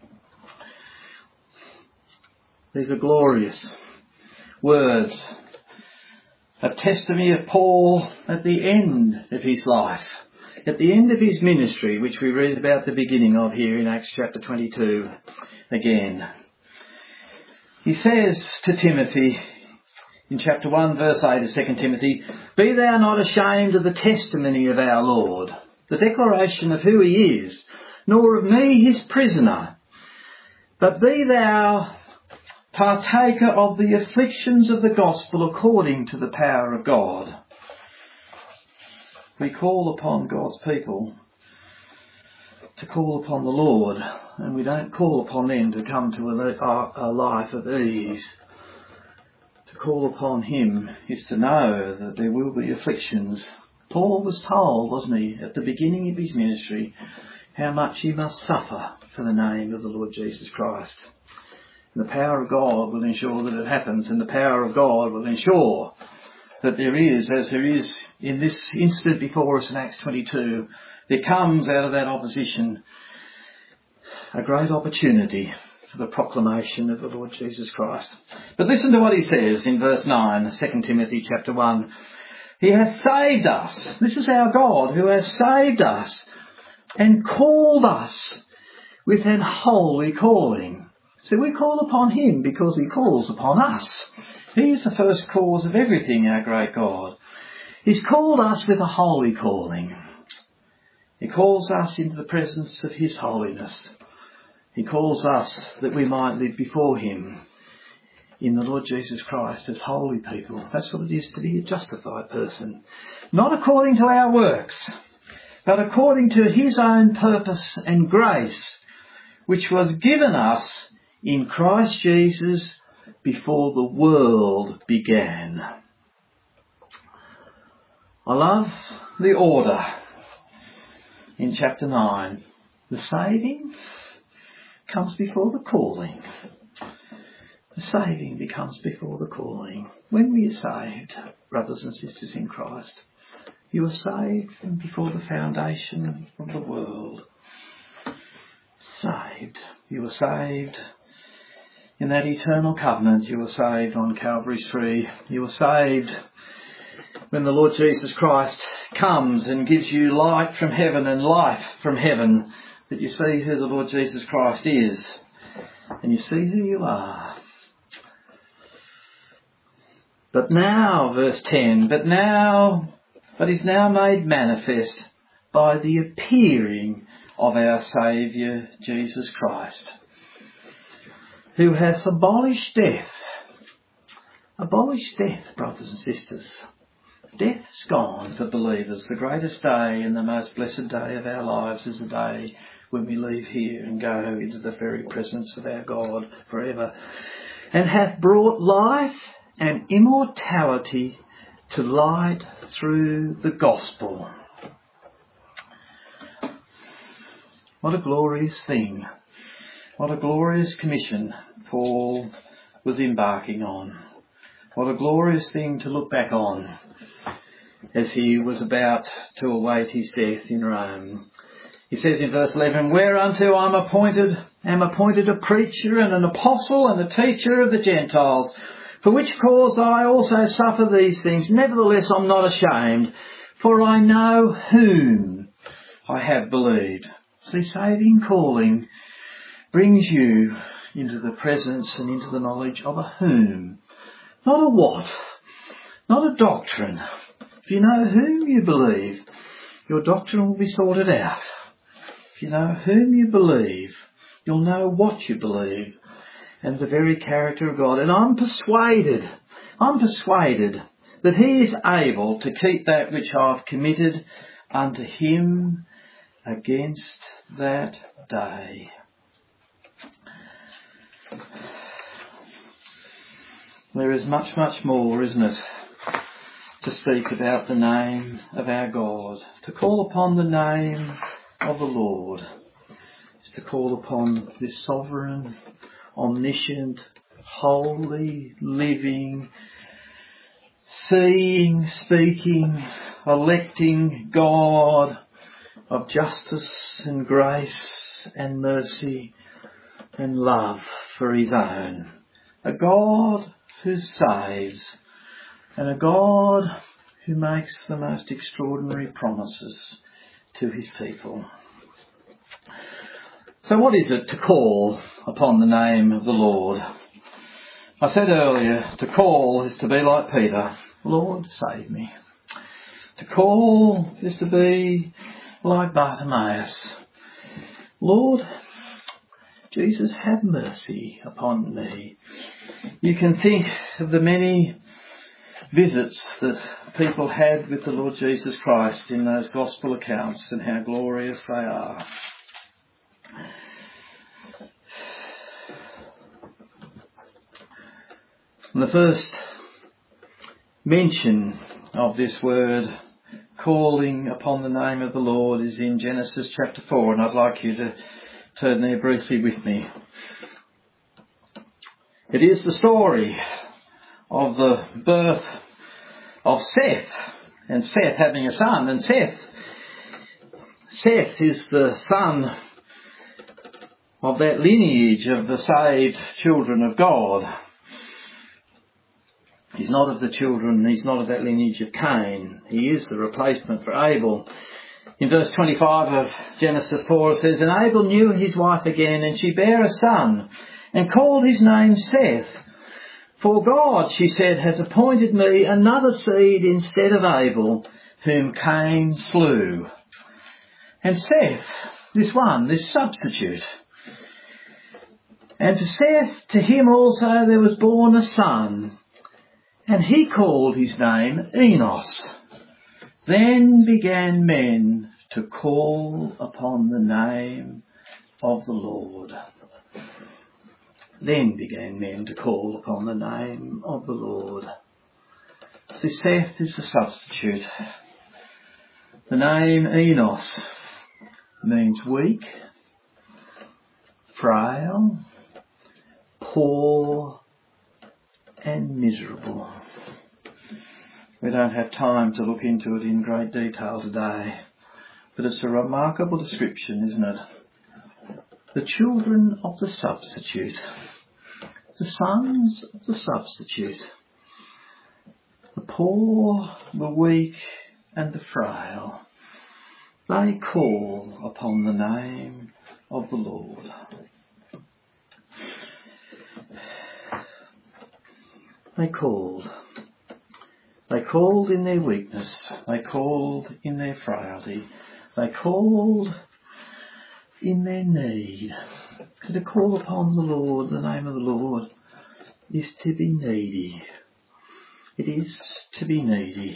S1: These are glorious words, a testimony of Paul at the end of his life, at the end of his ministry, which we read about the beginning of here in Acts chapter 22 again. He says to Timothy in chapter 1 verse 8 of 2 Timothy, "Be thou not ashamed of the testimony of our Lord, the declaration of who he is, nor of me his prisoner, but be thou partaker of the afflictions of the gospel according to the power of God." We call upon God's people to call upon the Lord, and we don't call upon them to come to a life of ease. To call upon him is to know that there will be afflictions. Paul was told, wasn't he, at the beginning of his ministry, how much he must suffer for the name of the Lord Jesus Christ. And the power of God will ensure that it happens, and the power of God will ensure that there is, as there is in this instant before us in Acts 22, there comes out of that opposition a great opportunity for the proclamation of the Lord Jesus Christ. But listen to what he says in verse 9, 2 Timothy chapter 1. He hath saved us. This is our God who has saved us and called us with an holy calling. So we call upon him because he calls upon us. He is the first cause of everything, our great God. He's called us with a holy calling. He calls us into the presence of his holiness. He calls us that we might live before him in the Lord Jesus Christ as holy people. That's what it is to be a justified person. Not according to our works, but according to his own purpose and grace, which was given us in Christ Jesus before the world began. I love the order in chapter 9. The saving comes before the calling. The saving becomes before the calling. When we are saved, brothers and sisters in Christ, you are saved from before the foundation of the world. Saved. You were saved in that eternal covenant. You were saved on Calvary's tree. You were saved when the Lord Jesus Christ comes and gives you light from heaven and life from heaven, that you see who the Lord Jesus Christ is and you see who you are. But now, verse 10, but is now made manifest by the appearing of our Saviour Jesus Christ, who has abolished death. Abolished death, brothers and sisters. Death's gone for believers. The greatest day and the most blessed day of our lives is the day when we leave here and go into the very presence of our God forever, and hath brought life and immortality to light through the gospel. What a glorious thing. What a glorious commission Paul was embarking on. What a glorious thing to look back on as he was about to await his death in Rome. He says in verse 11, whereunto am appointed a preacher and an apostle and a teacher of the Gentiles, for which cause I also suffer these things. Nevertheless, I'm not ashamed, for I know whom I have believed. See, saving calling brings you into the presence and into the knowledge of a whom. Not a what, not a doctrine. If you know whom you believe, your doctrine will be sorted out. If you know whom you believe, you'll know what you believe and the very character of God. And I'm persuaded that he is able to keep that which I've committed unto him against that day. There is much, much more, isn't it, to speak about the name of our God. To call upon the name of the Lord is to call upon this sovereign, omniscient, holy, living, seeing, speaking, electing God of justice and grace and mercy and love for his own. A God who saves, and a God who makes the most extraordinary promises to his people. So what is it to call upon the name of the Lord? I said earlier, to call is to be like Peter, Lord, save me. To call is to be like Bartimaeus, Lord, Jesus, have mercy upon me. You can think of the many visits that people had with the Lord Jesus Christ in those gospel accounts and how glorious they are. And the first mention of this word, calling upon the name of the Lord, is in Genesis chapter 4, and I'd like you to turn there briefly with me. It is the story of the birth of Seth, and Seth having a son, and Seth is the son of that lineage of the saved children of God. He's not of that lineage of Cain. He is the replacement for Abel. In verse 25 of Genesis 4 it says, and Abel knew his wife again, and she bare a son, and called his name Seth. For God, she said, has appointed me another seed instead of Abel, whom Cain slew. And Seth, this substitute. And to Seth, to him also there was born a son, and he called his name Enos. Then began men to call upon the name of the Lord. Then began men to call upon the name of the Lord. So Seth is the substitute. The name Enos means weak, frail, poor and miserable. We don't have time to look into it in great detail today, but it's a remarkable description, isn't it? The children of the substitute, the sons of the substitute, the poor, the weak and the frail, they call upon the name of the Lord. They called. They called in their weakness. They called in their frailty. They called in their need. To call upon the Lord, the name of the Lord, is to be needy. It is to be needy.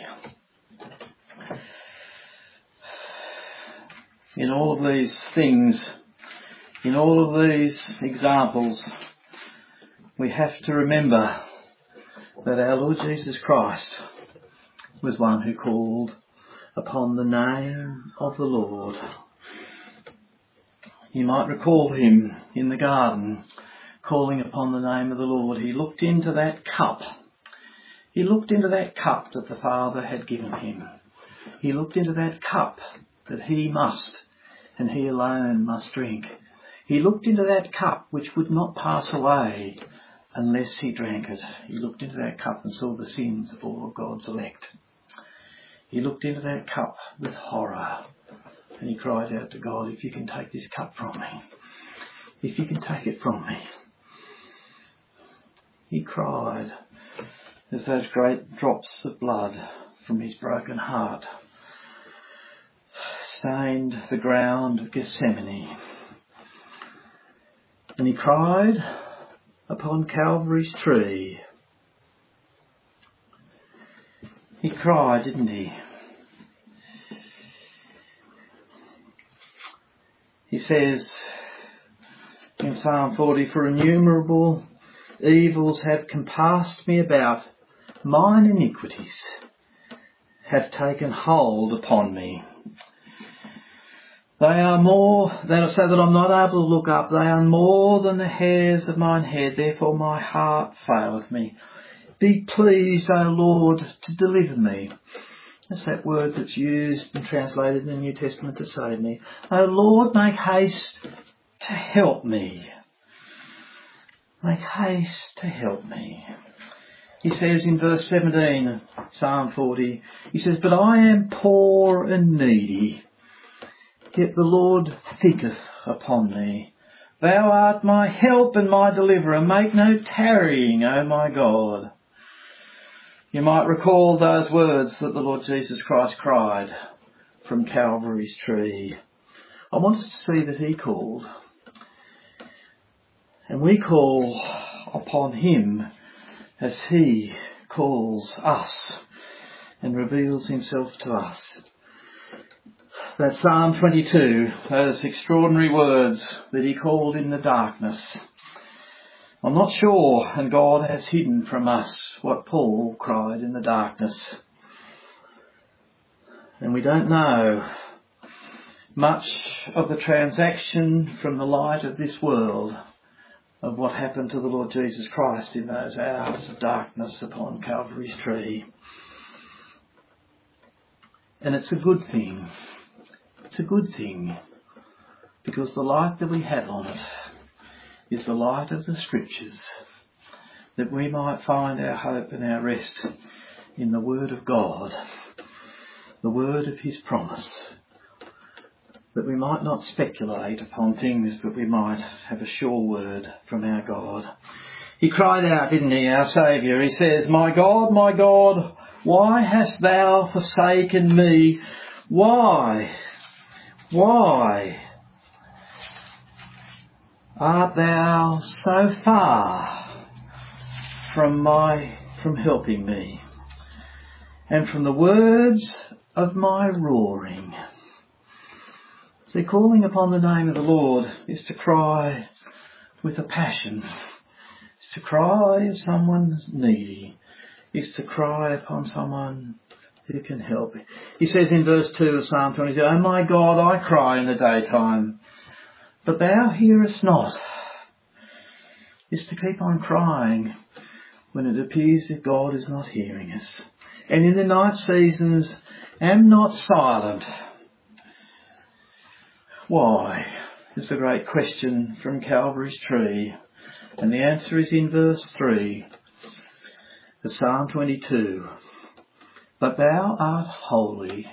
S1: In all of these things, in all of these examples, we have to remember that our Lord Jesus Christ was one who called upon the name of the Lord. You might recall him in the garden calling upon the name of the Lord. He looked into that cup. He looked into that cup that the Father had given him. He looked into that cup that he must, and he alone must drink. He looked into that cup which would not pass away unless he drank it. He looked into that cup and saw the sins of all of God's elect. He looked into that cup with horror and he cried out to God, if you can take this cup from me, if you can take it from me. He cried as those great drops of blood from his broken heart stained the ground of Gethsemane. And he cried upon Calvary's tree. He cried, didn't he? He says in Psalm 40, for innumerable evils have compassed me about, mine iniquities have taken hold upon me. They are more, so that I'm not able to look up, they are more than the hairs of mine head, therefore my heart faileth me. Be pleased, O Lord, to deliver me. That's that word that's used and translated in the New Testament to save me. O Lord, make haste to help me. Make haste to help me. He says in verse 17, Psalm 40, he says, but I am poor and needy, yet the Lord thinketh upon me. Thou art my help and my deliverer. Make no tarrying, O my God. You might recall those words that the Lord Jesus Christ cried from Calvary's tree. I want us to see that he called. And we call upon him as he calls us and reveals himself to us. That Psalm 22, those extraordinary words that he called in the darkness. I'm not sure, and God has hidden from us what Paul cried in the darkness. And we don't know much of the transaction from the light of this world of what happened to the Lord Jesus Christ in those hours of darkness upon Calvary's tree. And it's a good thing. It's a good thing, because the light that we have on it is the light of the Scriptures, that we might find our hope and our rest in the Word of God, the word of his promise, that we might not speculate upon things, but we might have a sure word from our God. He cried out, didn't he, our Saviour? He says, my God, why hast thou forsaken me? Why art thou so far from helping me, and from the words of my roaring? See, calling upon the name of the Lord is to cry with a passion. It's to cry if someone's needy. It's to cry upon someone who can help. He says in verse 2 of Psalm 22, "O my God, I cry in the daytime, but thou hearest not." It's to keep on crying when it appears that God is not hearing us. And in the night seasons, am not silent. Why? Is the great question from Calvary's tree. And the answer is in verse 3 of Psalm 22. "But thou art holy."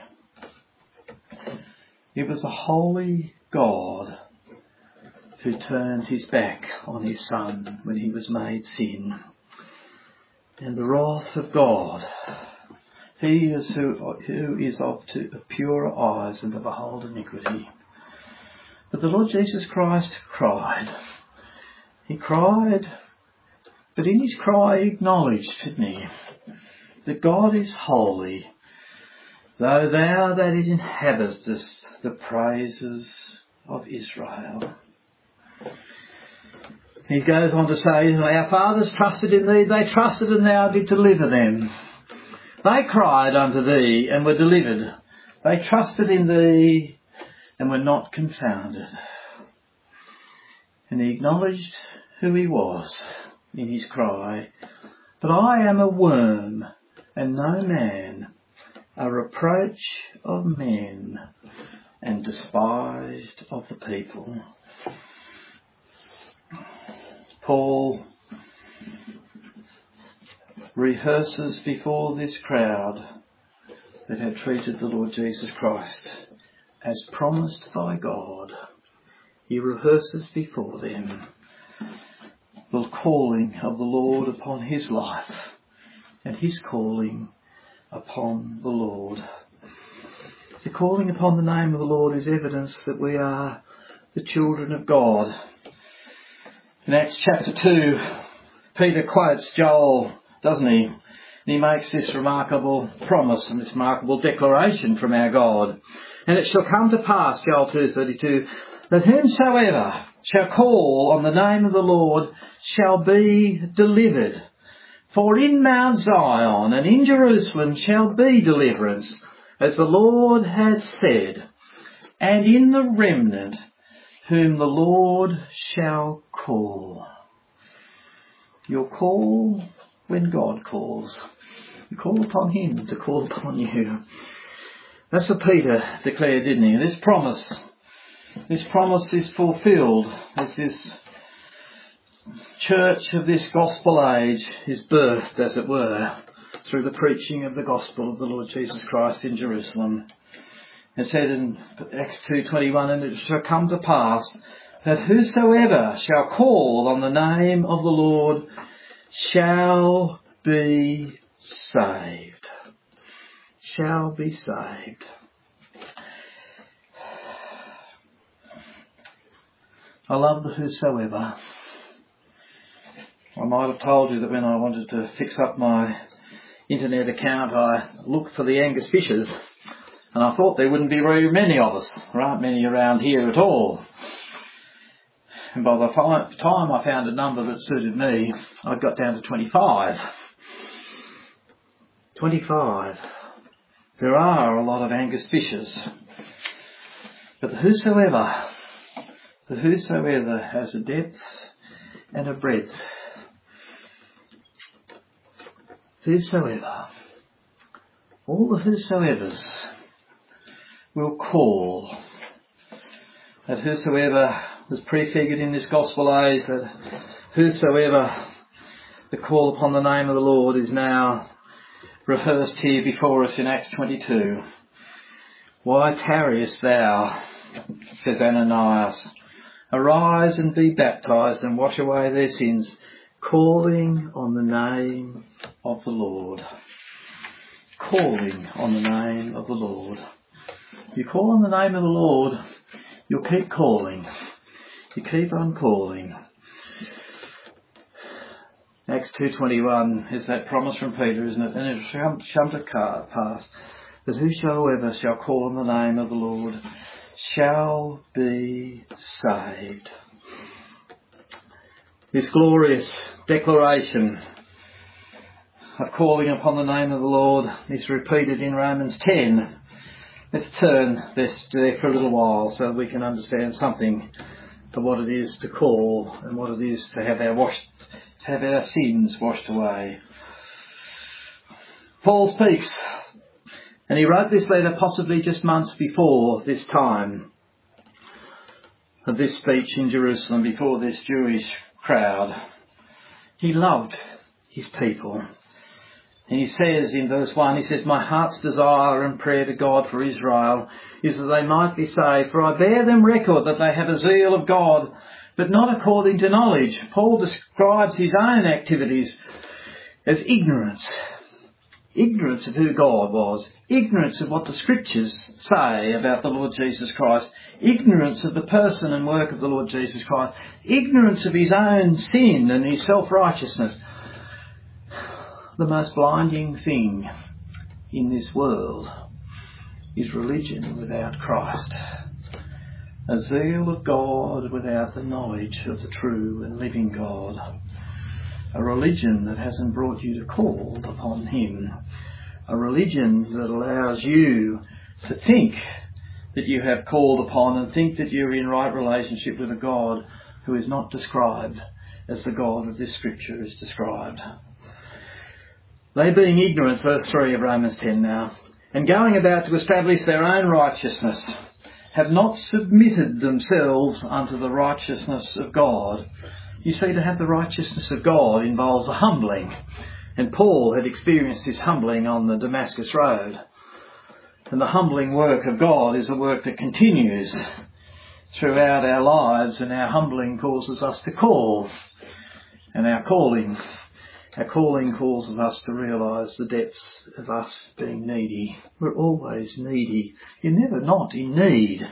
S1: It was a holy God who turned his back on his Son when he was made sin. And the wrath of God, he is who is of purer eyes than to behold iniquity. But the Lord Jesus Christ cried. He cried, but in his cry he acknowledged, didn't he, that God is holy, though thou that inhabitest the praises of Israel. He goes on to say, "Our fathers trusted in thee, they trusted and thou did deliver them. They cried unto thee and were delivered. They trusted in thee and were not confounded." And he acknowledged who he was in his cry. "But I am a worm and no man, a reproach of men and despised of the people." Paul rehearses before this crowd that had treated the Lord Jesus Christ as promised by God. He rehearses before them the calling of the Lord upon his life and his calling upon the Lord. The calling upon the name of the Lord is evidence that we are the children of God. In Acts chapter 2, Peter quotes Joel, doesn't he? And he makes this remarkable promise and this remarkable declaration from our God. "And it shall come to pass," Joel 2:32, "that whomsoever shall call on the name of the Lord shall be delivered. For in Mount Zion and in Jerusalem shall be deliverance, as the Lord has said, and in the remnant whom the Lord shall call." You'll call when God calls. You call upon him to call upon you. That's what Peter declared, didn't he? This promise is fulfilled as this church of this gospel age is birthed, as it were, through the preaching of the gospel of the Lord Jesus Christ in Jerusalem. It said in Acts 2:21, "And it shall come to pass that whosoever shall call on the name of the Lord shall be saved." Shall be saved. I love the whosoever. I might have told you that when I wanted to fix up my internet account, I looked for the Angus fishers, and I thought there wouldn't be very many of us. There aren't many around here at all. And by the time I found a number that suited me, I got down to 25. 25. There are a lot of Angus fishers. But the whosoever has a depth and a breadth. Whosoever. All the whosoevers will call. That whosoever was prefigured in this gospel age, that whosoever, the call upon the name of the Lord, is now rehearsed here before us in Acts 22. "Why tarriest thou?" says Ananias. "Arise and be baptized and wash away their sins, calling on the name of the Lord." Calling on the name of the Lord. You call on the name of the Lord, you'll keep calling. You keep on calling. Acts 2:21 is that promise from Peter, isn't it? "And it shall come to pass that whosoever shall call on the name of the Lord shall be saved. This glorious declaration of calling upon the name of the Lord is repeated in Romans 10. Let's turn there for a little while so that we can understand something of what it is to call and what it is to have our sins washed away. Paul speaks, and he wrote this letter possibly just months before this time of this speech in Jerusalem before this Jewish crowd. He loved his people. And he says in verse 1, he says, "My heart's desire and prayer to God for Israel is that they might be saved, for I bear them record that they have a zeal of God, but not according to knowledge." Paul describes his own activities as ignorance. Ignorance of who God was. Ignorance of what the Scriptures say about the Lord Jesus Christ. Ignorance of the person and work of the Lord Jesus Christ. Ignorance of his own sin and his self-righteousness. The most blinding thing in this world is religion without Christ. A zeal of God without the knowledge of the true and living God. A religion that hasn't brought you to call upon him. A religion that allows you to think that you have called upon and think that you're in right relationship with a God who is not described as the God of this scripture is described. They being ignorant, verse 3 of Romans 10 now, and going about to establish their own righteousness, have not submitted themselves unto the righteousness of God. You see, to have the righteousness of God involves a humbling. And Paul had experienced this humbling on the Damascus Road. And the humbling work of God is a work that continues throughout our lives, and our humbling causes us to call. And our calling causes us to realise the depths of us being needy. We're always needy. You're never not in need.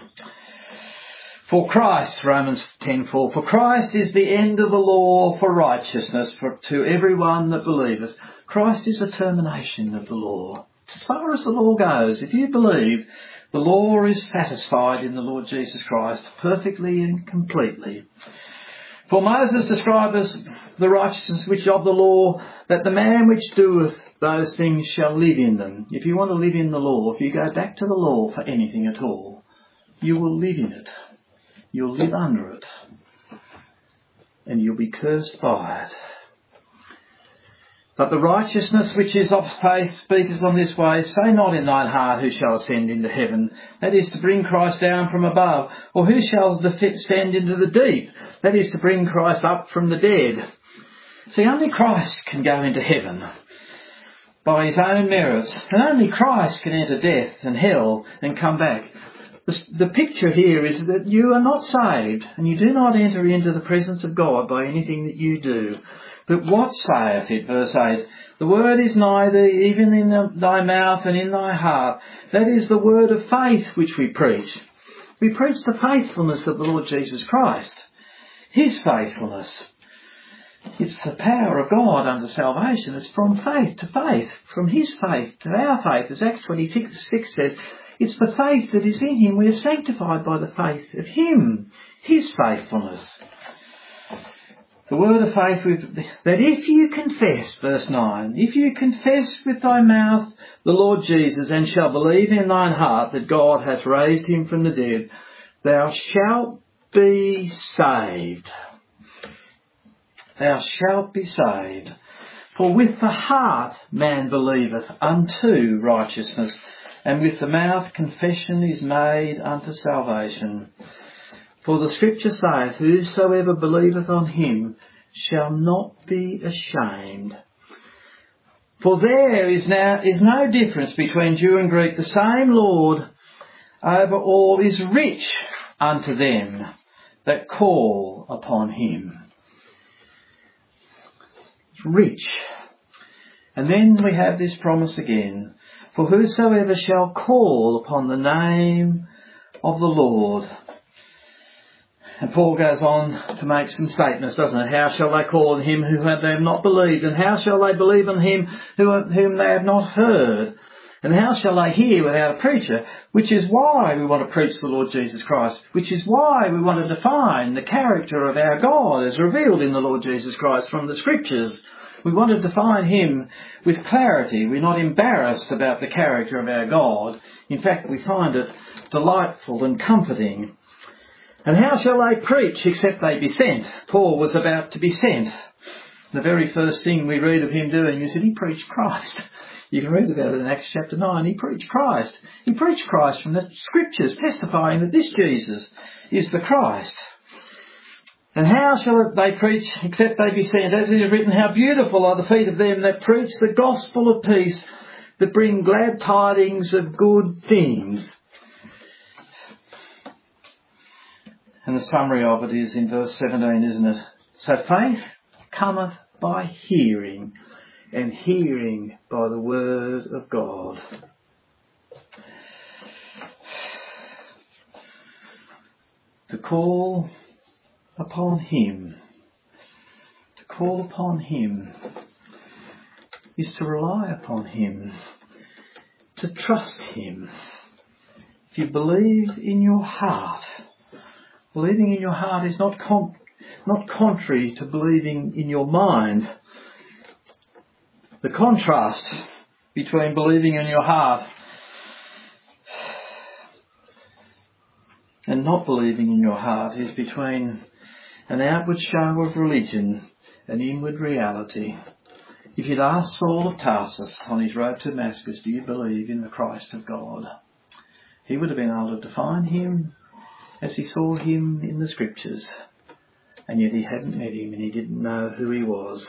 S1: For Christ, Romans 10:4, for Christ is the end of the law for righteousness to everyone that believeth. Christ is the termination of the law. As far as the law goes, if you believe, the law is satisfied in the Lord Jesus Christ perfectly and completely. For Moses described as the righteousness which of the law, that the man which doeth those things shall live in them. If you want to live in the law, if you go back to the law for anything at all, you will live in it. You'll live under it. And you'll be cursed by it. But the righteousness which is of faith speaketh on this way, say not in thine heart, who shall ascend into heaven? That is to bring Christ down from above. Or who shall descend into the deep? That is to bring Christ up from the dead. See, only Christ can go into heaven by his own merits. And only Christ can enter death and hell and come back. The picture here is that you are not saved, and you do not enter into the presence of God by anything that you do. But what saith it, verse 8? The word is nigh thee, even in thy mouth and in thy heart. That is the word of faith which we preach. We preach the faithfulness of the Lord Jesus Christ. His faithfulness. It's the power of God unto salvation. It's from faith to faith. From his faith to our faith. As Acts 26 says, it's the faith that is in him. We are sanctified by the faith of him. His faithfulness. The word of faith, that if you confess, verse 9, if you confess with thy mouth the Lord Jesus, and shall believe in thine heart that God hath raised him from the dead, thou shalt be saved. Thou shalt be saved. For with the heart man believeth unto righteousness, and with the mouth confession is made unto salvation. For the scripture saith, whosoever believeth on him shall not be ashamed. For there is no difference between Jew and Greek. The same Lord over all is rich unto them that call upon him. Rich. And then we have this promise again. For whosoever shall call upon the name of the Lord. And Paul goes on to make some statements, doesn't it? How shall they call on him who they have not believed? And how shall they believe on him whom they have not heard? And how shall they hear without a preacher? Which is why we want to preach the Lord Jesus Christ. Which is why we want to define the character of our God as revealed in the Lord Jesus Christ from the Scriptures. We want to define him with clarity. We're not embarrassed about the character of our God. In fact, we find it delightful and comforting. And how shall they preach except they be sent? Paul was about to be sent. The very first thing we read of him doing is that he preached Christ. You can read about it in Acts chapter 9. He preached Christ. He preached Christ from the Scriptures, testifying that this Jesus is the Christ. And how shall they preach except they be sent? As it is written, how beautiful are the feet of them that preach the gospel of peace, that bring glad tidings of good things. And the summary of it is in verse 17, isn't it? So faith cometh by hearing, and hearing by the word of God. To call upon him, is to rely upon him, to trust him. If you believe in your heart, believing in your heart is not contrary to believing in your mind. The contrast between believing in your heart and not believing in your heart is between an outward show of religion and inward reality. If you'd asked Saul of Tarsus on his road to Damascus, do you believe in the Christ of God? He would have been able to define him as he saw him in the Scriptures. And yet he hadn't met him and he didn't know who he was.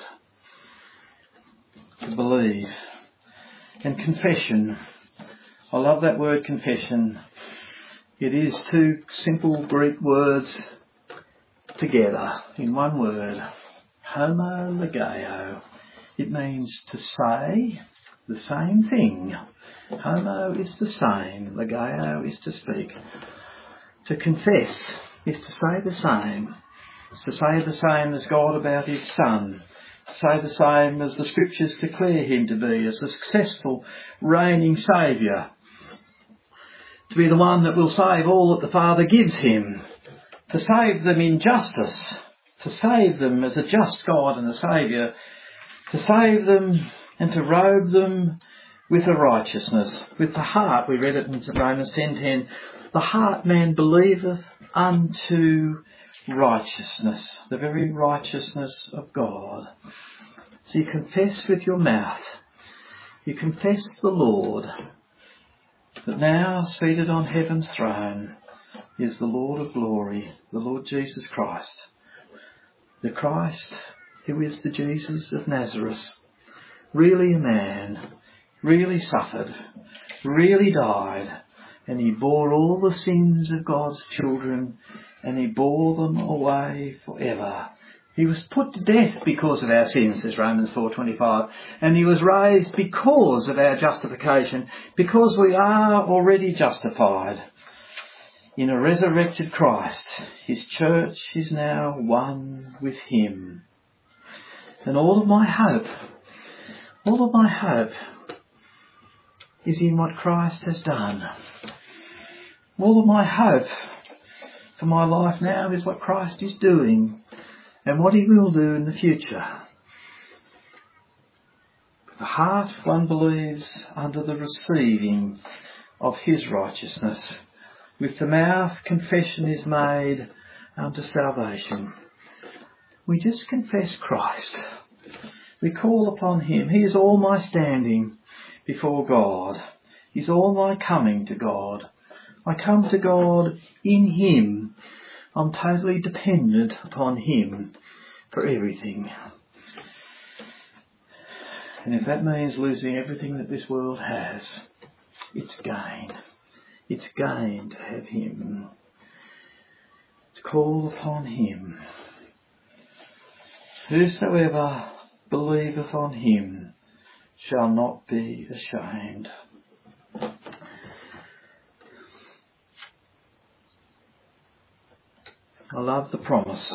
S1: To believe. And confession. I love that word confession. It is two simple Greek words together in one word. Homologeo. It means to say the same thing. Homo is the same. Logeo is to speak. To confess is to say the same. It's to say the same as God about his Son. To say the same as the Scriptures declare him to be, as a successful, reigning Saviour. To be the one that will save all that the Father gives him. To save them in justice. To save them as a just God and a Saviour. To save them and to robe them with a righteousness. With the heart, we read it in Romans 10:10. The heart man believeth unto righteousness, the very righteousness of God. So you confess with your mouth, you confess the Lord, that now seated on heaven's throne is the Lord of glory, the Lord Jesus Christ. The Christ who is the Jesus of Nazareth, really a man, really suffered, really died, and he bore all the sins of God's children, and he bore them away forever. He was put to death because of our sins, says Romans 4:25, and he was raised because of our justification, because we are already justified in a resurrected Christ. His church is now one with him. And all of my hope is in what Christ has done. All of my hope for my life now is what Christ is doing and what he will do in the future. With the heart one believes under the receiving of his righteousness. With the mouth confession is made unto salvation. We just confess Christ. We call upon him. He is all my standing before God. He's all my coming to God. I come to God in him. I'm totally dependent upon him for everything. And if that means losing everything that this world has, it's gain. It's gain to have him. To call upon him. Whosoever believeth on him shall not be ashamed. I love the promise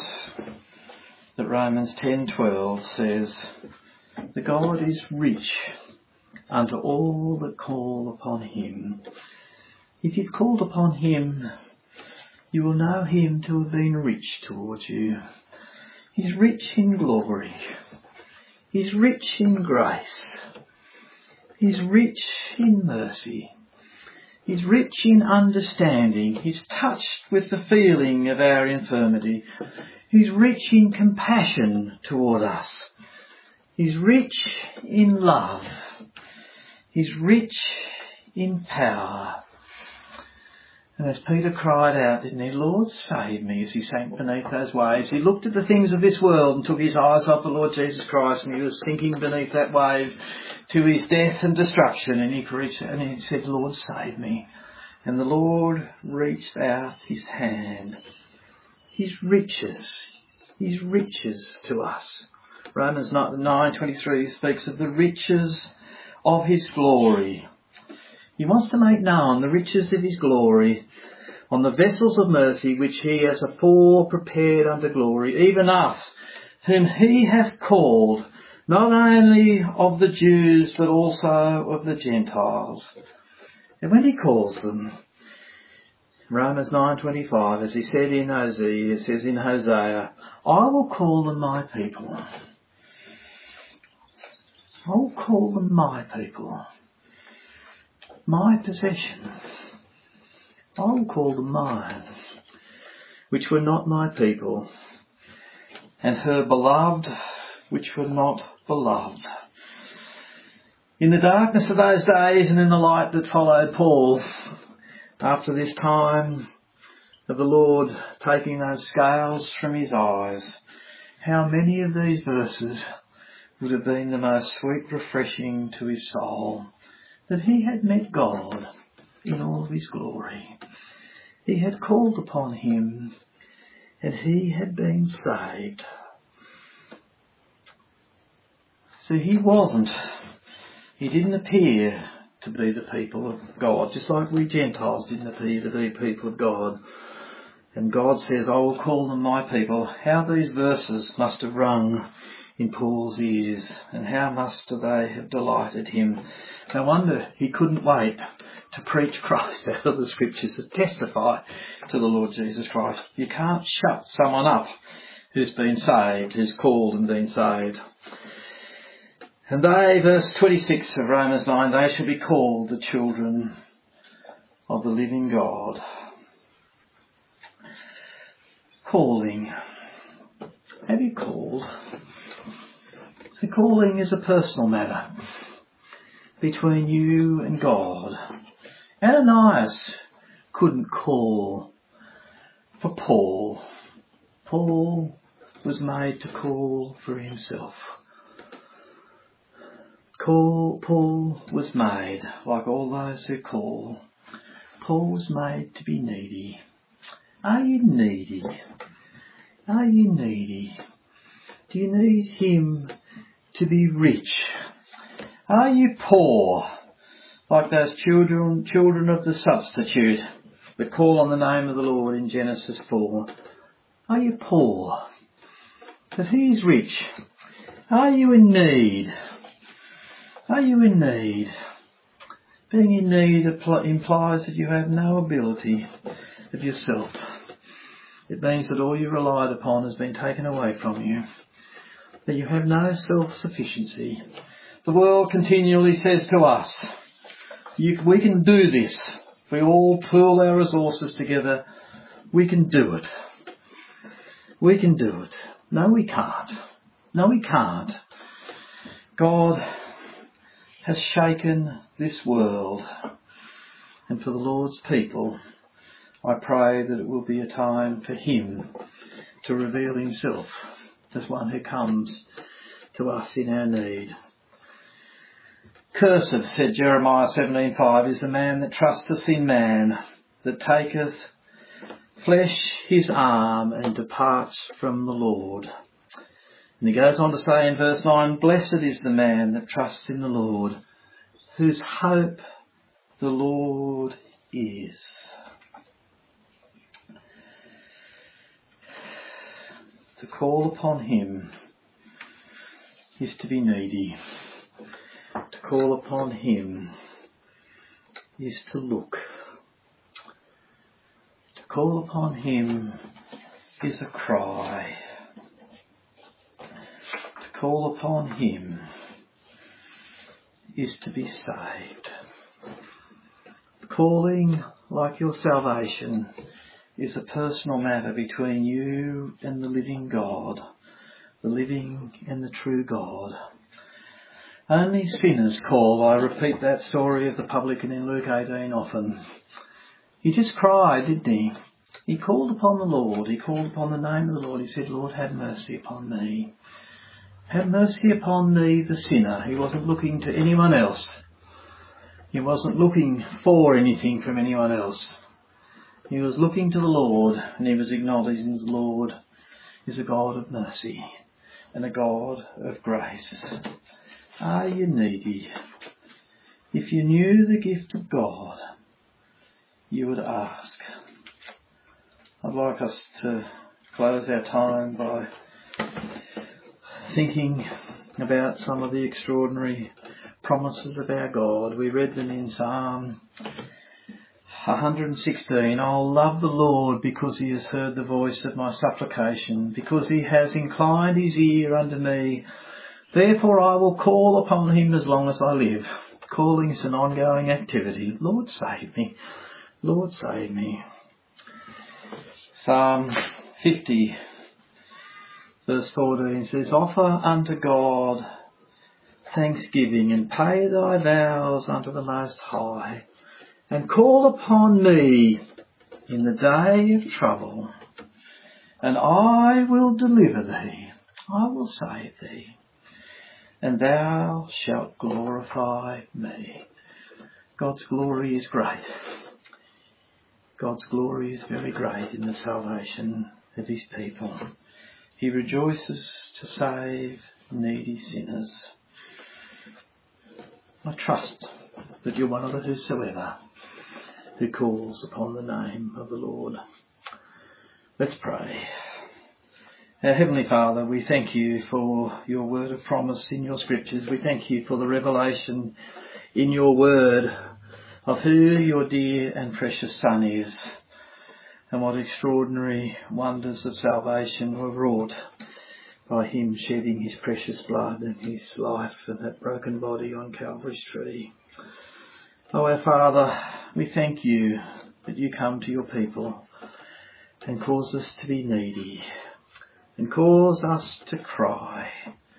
S1: that Romans 10:12 says, "The God is rich unto all that call upon him. If you've called upon him, you will know him to have been rich towards you. He's rich in glory. He's rich in grace. He's rich in mercy. He's rich in understanding. He's touched with the feeling of our infirmity. He's rich in compassion toward us. He's rich in love. He's rich in power. And as Peter cried out, didn't he, Lord, save me, as he sank beneath those waves, he looked at the things of this world and took his eyes off the Lord Jesus Christ, and he was sinking beneath that wave to his death and destruction, and he said, Lord, save me. And the Lord reached out his hand. His riches to us. Romans 9:23 speaks of the riches of his glory. He wants to make known the riches of his glory on the vessels of mercy which he has afore prepared unto glory, even us, whom he hath called, not only of the Jews, but also of the Gentiles. And when he calls them, Romans 9:25, as he said in Hosea, it says in Hosea, I will call them my people. I will call them my people. My possession. I will call them mine, which were not my people, and her beloved, which were not beloved. In the darkness of those days and in the light that followed Paul, after this time of the Lord taking those scales from his eyes, how many of these verses would have been the most sweet refreshing to his soul, that he had met God in all of his glory. He had called upon him and he had been saved. So he didn't appear to be the people of God, just like we Gentiles didn't appear to be people of God. And God says, I will call them my people. How these verses must have rung in Paul's ears, and how must they have delighted him. No wonder he couldn't wait to preach Christ out of the scriptures, to testify to the Lord Jesus Christ. You can't shut someone up who's been saved, who's called and been saved. And they, verse 26 of Romans 9, they shall be called the children of the living God. Calling. Have you called? So calling is a personal matter between you and God. Ananias couldn't call for Paul. Paul was made to call for himself. Paul was made, like all those who call, Paul was made to be needy. Are you needy? Are you needy? Do you need him to be rich? Are you poor, like those children of the substitute that call on the name of the Lord in Genesis 4? Are you poor? That he is rich. Are you in need? Are you in need? Being in need implies that you have no ability of yourself. It means that all you relied upon has been taken away from you, that you have no self-sufficiency. The world continually says to us, we can do this. If we all pool our resources together, we can do it. We can do it. No, we can't. No, we can't. God has shaken this world, and for the Lord's people, I pray that it will be a time for him to reveal himself as one who comes to us in our need. Cursed, said Jeremiah 17:5, is the man that trusteth in man, that taketh flesh his arm and departs from the Lord. And he goes on to say in verse 9, blessed is the man that trusts in the Lord, whose hope the Lord is. To call upon him is to be needy. To call upon him is to look. To call upon him is a cry. To call upon him is to be saved. Calling, like your salvation, is a personal matter between you and the living God, the living and the true God. Only sinners call. I repeat that story of the publican in Luke 18 often. He just cried, didn't he? He called upon the Lord. He called upon the name of the Lord. He said, Lord, have mercy upon me. Have mercy upon me, the sinner. He wasn't looking to anyone else. He wasn't looking for anything from anyone else. He was looking to the Lord, and he was acknowledging the Lord is a God of mercy and a God of grace. Are you needy? If you knew the gift of God, you would ask. I'd like us to close our time by thinking about some of the extraordinary promises of our God. We read them in Psalm 116. I'll love the Lord because he has heard the voice of my supplication, because he has inclined his ear unto me. Therefore I will call upon him as long as I live. Calling is an ongoing activity. Lord, save me. Lord, save me. Psalm 50, verse 14 says, offer unto God thanksgiving and pay thy vows unto the Most High, and call upon me in the day of trouble, and I will deliver thee. I will save thee, and thou shalt glorify me. God's glory is great. God's glory is very great in the salvation of his people. He rejoices to save needy sinners. I trust that you're one of the whosoever who calls upon the name of the Lord. Let's pray. Our Heavenly Father, we thank you for your word of promise in your scriptures. We thank you for the revelation in your word of who your dear and precious Son is, and what extraordinary wonders of salvation were wrought by him shedding his precious blood and his life and that broken body on Calvary's tree. Oh, our Father, we thank you that you come to your people and cause us to be needy and cause us to cry.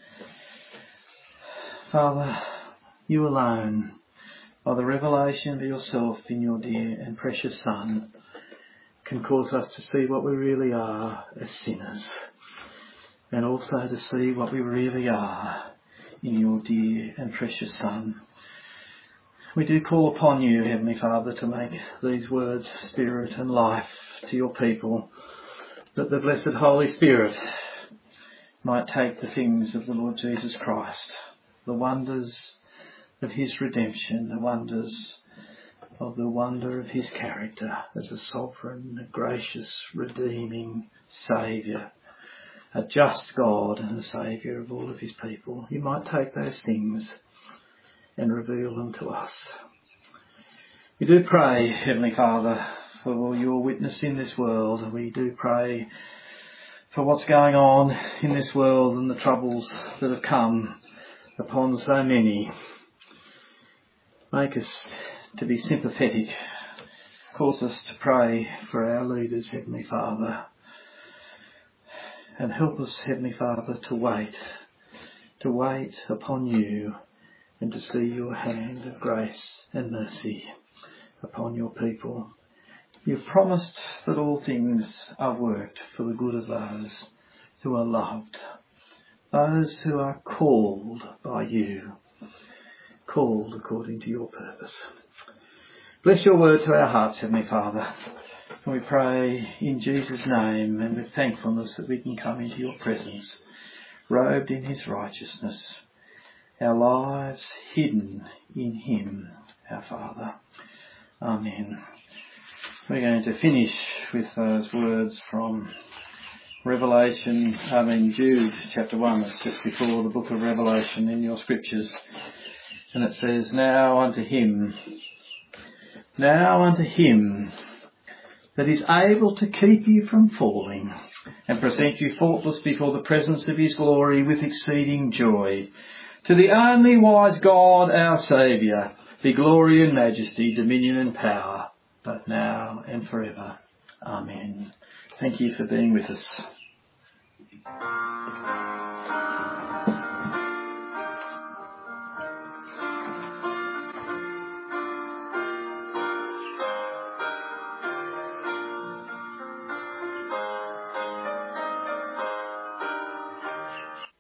S1: Father, you alone, by the revelation of yourself in your dear and precious Son, can cause us to see what we really are as sinners, and also to see what we really are in your dear and precious Son. We do call upon you, Heavenly Father, to make these words spirit and life to your people, that the blessed Holy Spirit might take the things of the Lord Jesus Christ, the wonders of his redemption, the wonders of the wonder of his character as a sovereign, gracious, redeeming Saviour, a just God and a Saviour of all of his people. You might take those things and reveal them to us. We do pray, Heavenly Father, for your witness in this world. We do pray for what's going on in this world and the troubles that have come upon so many. Make us to be sympathetic. Cause us to pray for our leaders, Heavenly Father. And help us, Heavenly Father, to wait upon you and to see your hand of grace and mercy upon your people. You've promised that all things are worked for the good of those who are loved, those who are called by you, called according to your purpose. Bless your word to our hearts, Heavenly Father. And we pray in Jesus' name and with thankfulness that we can come into your presence, robed in his righteousness, our lives hidden in him, our Father. Amen. We're going to finish with those words from Jude chapter 1. It's just before the book of Revelation in your scriptures. And it says, now unto him that is able to keep you from falling and present you faultless before the presence of his glory with exceeding joy. To the only wise God, our Saviour, be glory and majesty, dominion and power, both now and forever. Amen. Thank you for being with us.